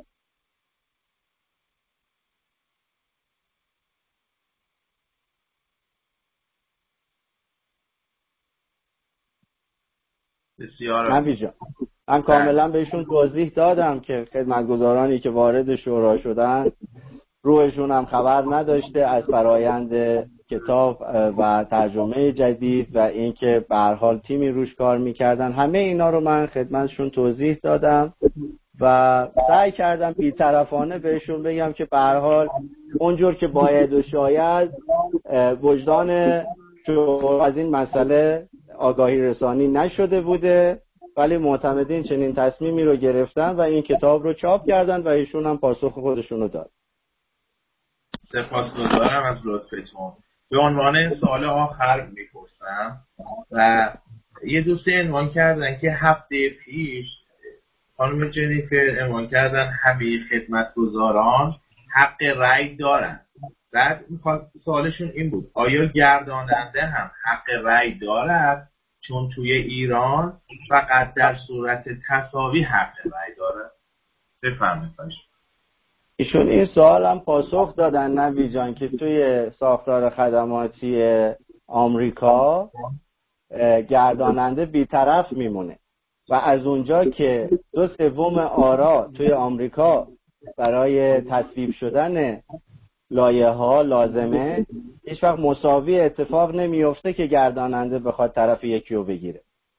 بسیار نبی جان، من کاملا بهشون توضیح دادم که خدمتگزارانی که وارد شورا شدن روحشون هم خبر نداشته از فرایند کتاب و ترجمه جدید و اینکه به هر حال تیمی روش کار میکردن. همه اینا رو من خدمتشون توضیح دادم و سعی کردم بی‌طرفانه بهشون بگم که به هر حال اونجور که باید و شاید وجدان شورا از این مسئله آگاهی رسانی نشده بوده، ولی معتمدین چنین تصمیمی رو گرفتن و این کتاب رو چاپ کردن و ایشون هم پاسخ خودشون رو داد. سپاسگزارم از لطفتون. به عنوان سوال آخر میپرسم و یه دوستی عنوان کردن که هفته پیش خانم جنیفر عنوان کردن همه خدمتگزاران حق رأی دارن. بعد سوالشون این بود آیا گرداننده هم حق رأی دارد؟ چون توی ایران فقط در صورت تساوی حق رأی دارد. بفرمایید. ایشون این سوال هم پاسخ دادن نبی جان که توی ساختار خدماتی آمریکا گرداننده بی‌طرف میمونه و از اونجا که دو سوم آرا توی آمریکا برای تصویب شدن لایه ها لازمه، هیچ وقت مساوی اتفاق نمیفته که گرداننده بخواد طرف یکی رو بگیره.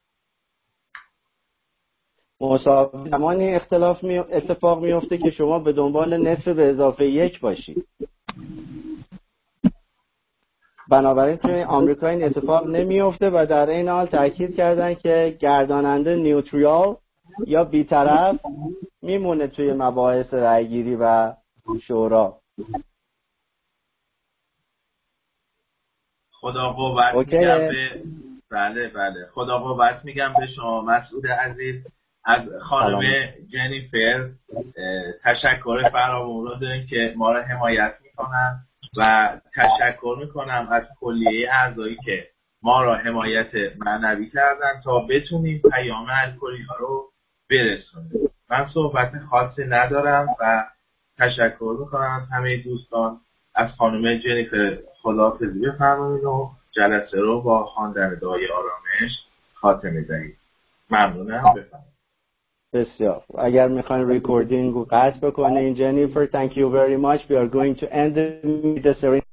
مساوی زمانی اختلاف می... اتفاق میفته که شما به دنبال نصف به اضافه یک باشید. بنابراین توی آمریکا این اتفاق نمیفته و در این حال تاکید کردن که گرداننده نیوترال یا بی‌طرف میمونه توی مباحث رأیگیری و شورا. خدا قوت میگم به بله بله خدا قوت میگم به شما مسعود عزیز. از خانم جنیفر تشکر فراوان رو داریم که ما رو حمایت میکنن و تشکر میکنم از کلیه اعضایی که ما را حمایت معنوی کردن تا بتونیم پیام الکلی ها رو برسونیم. من صحبت خاصی ندارم و تشکر میکنم از همه دوستان. از خانم جنیفر خداحافظی بفرمایید و جلسه رو با خواندن دعای آرامش خاتمه دهید. ممنونم. بفرمایید. بسیار. اگر میخواین ریکوردینگ رو قطع بکنین جنیفر, thank you very much. We are going to end the ceremony.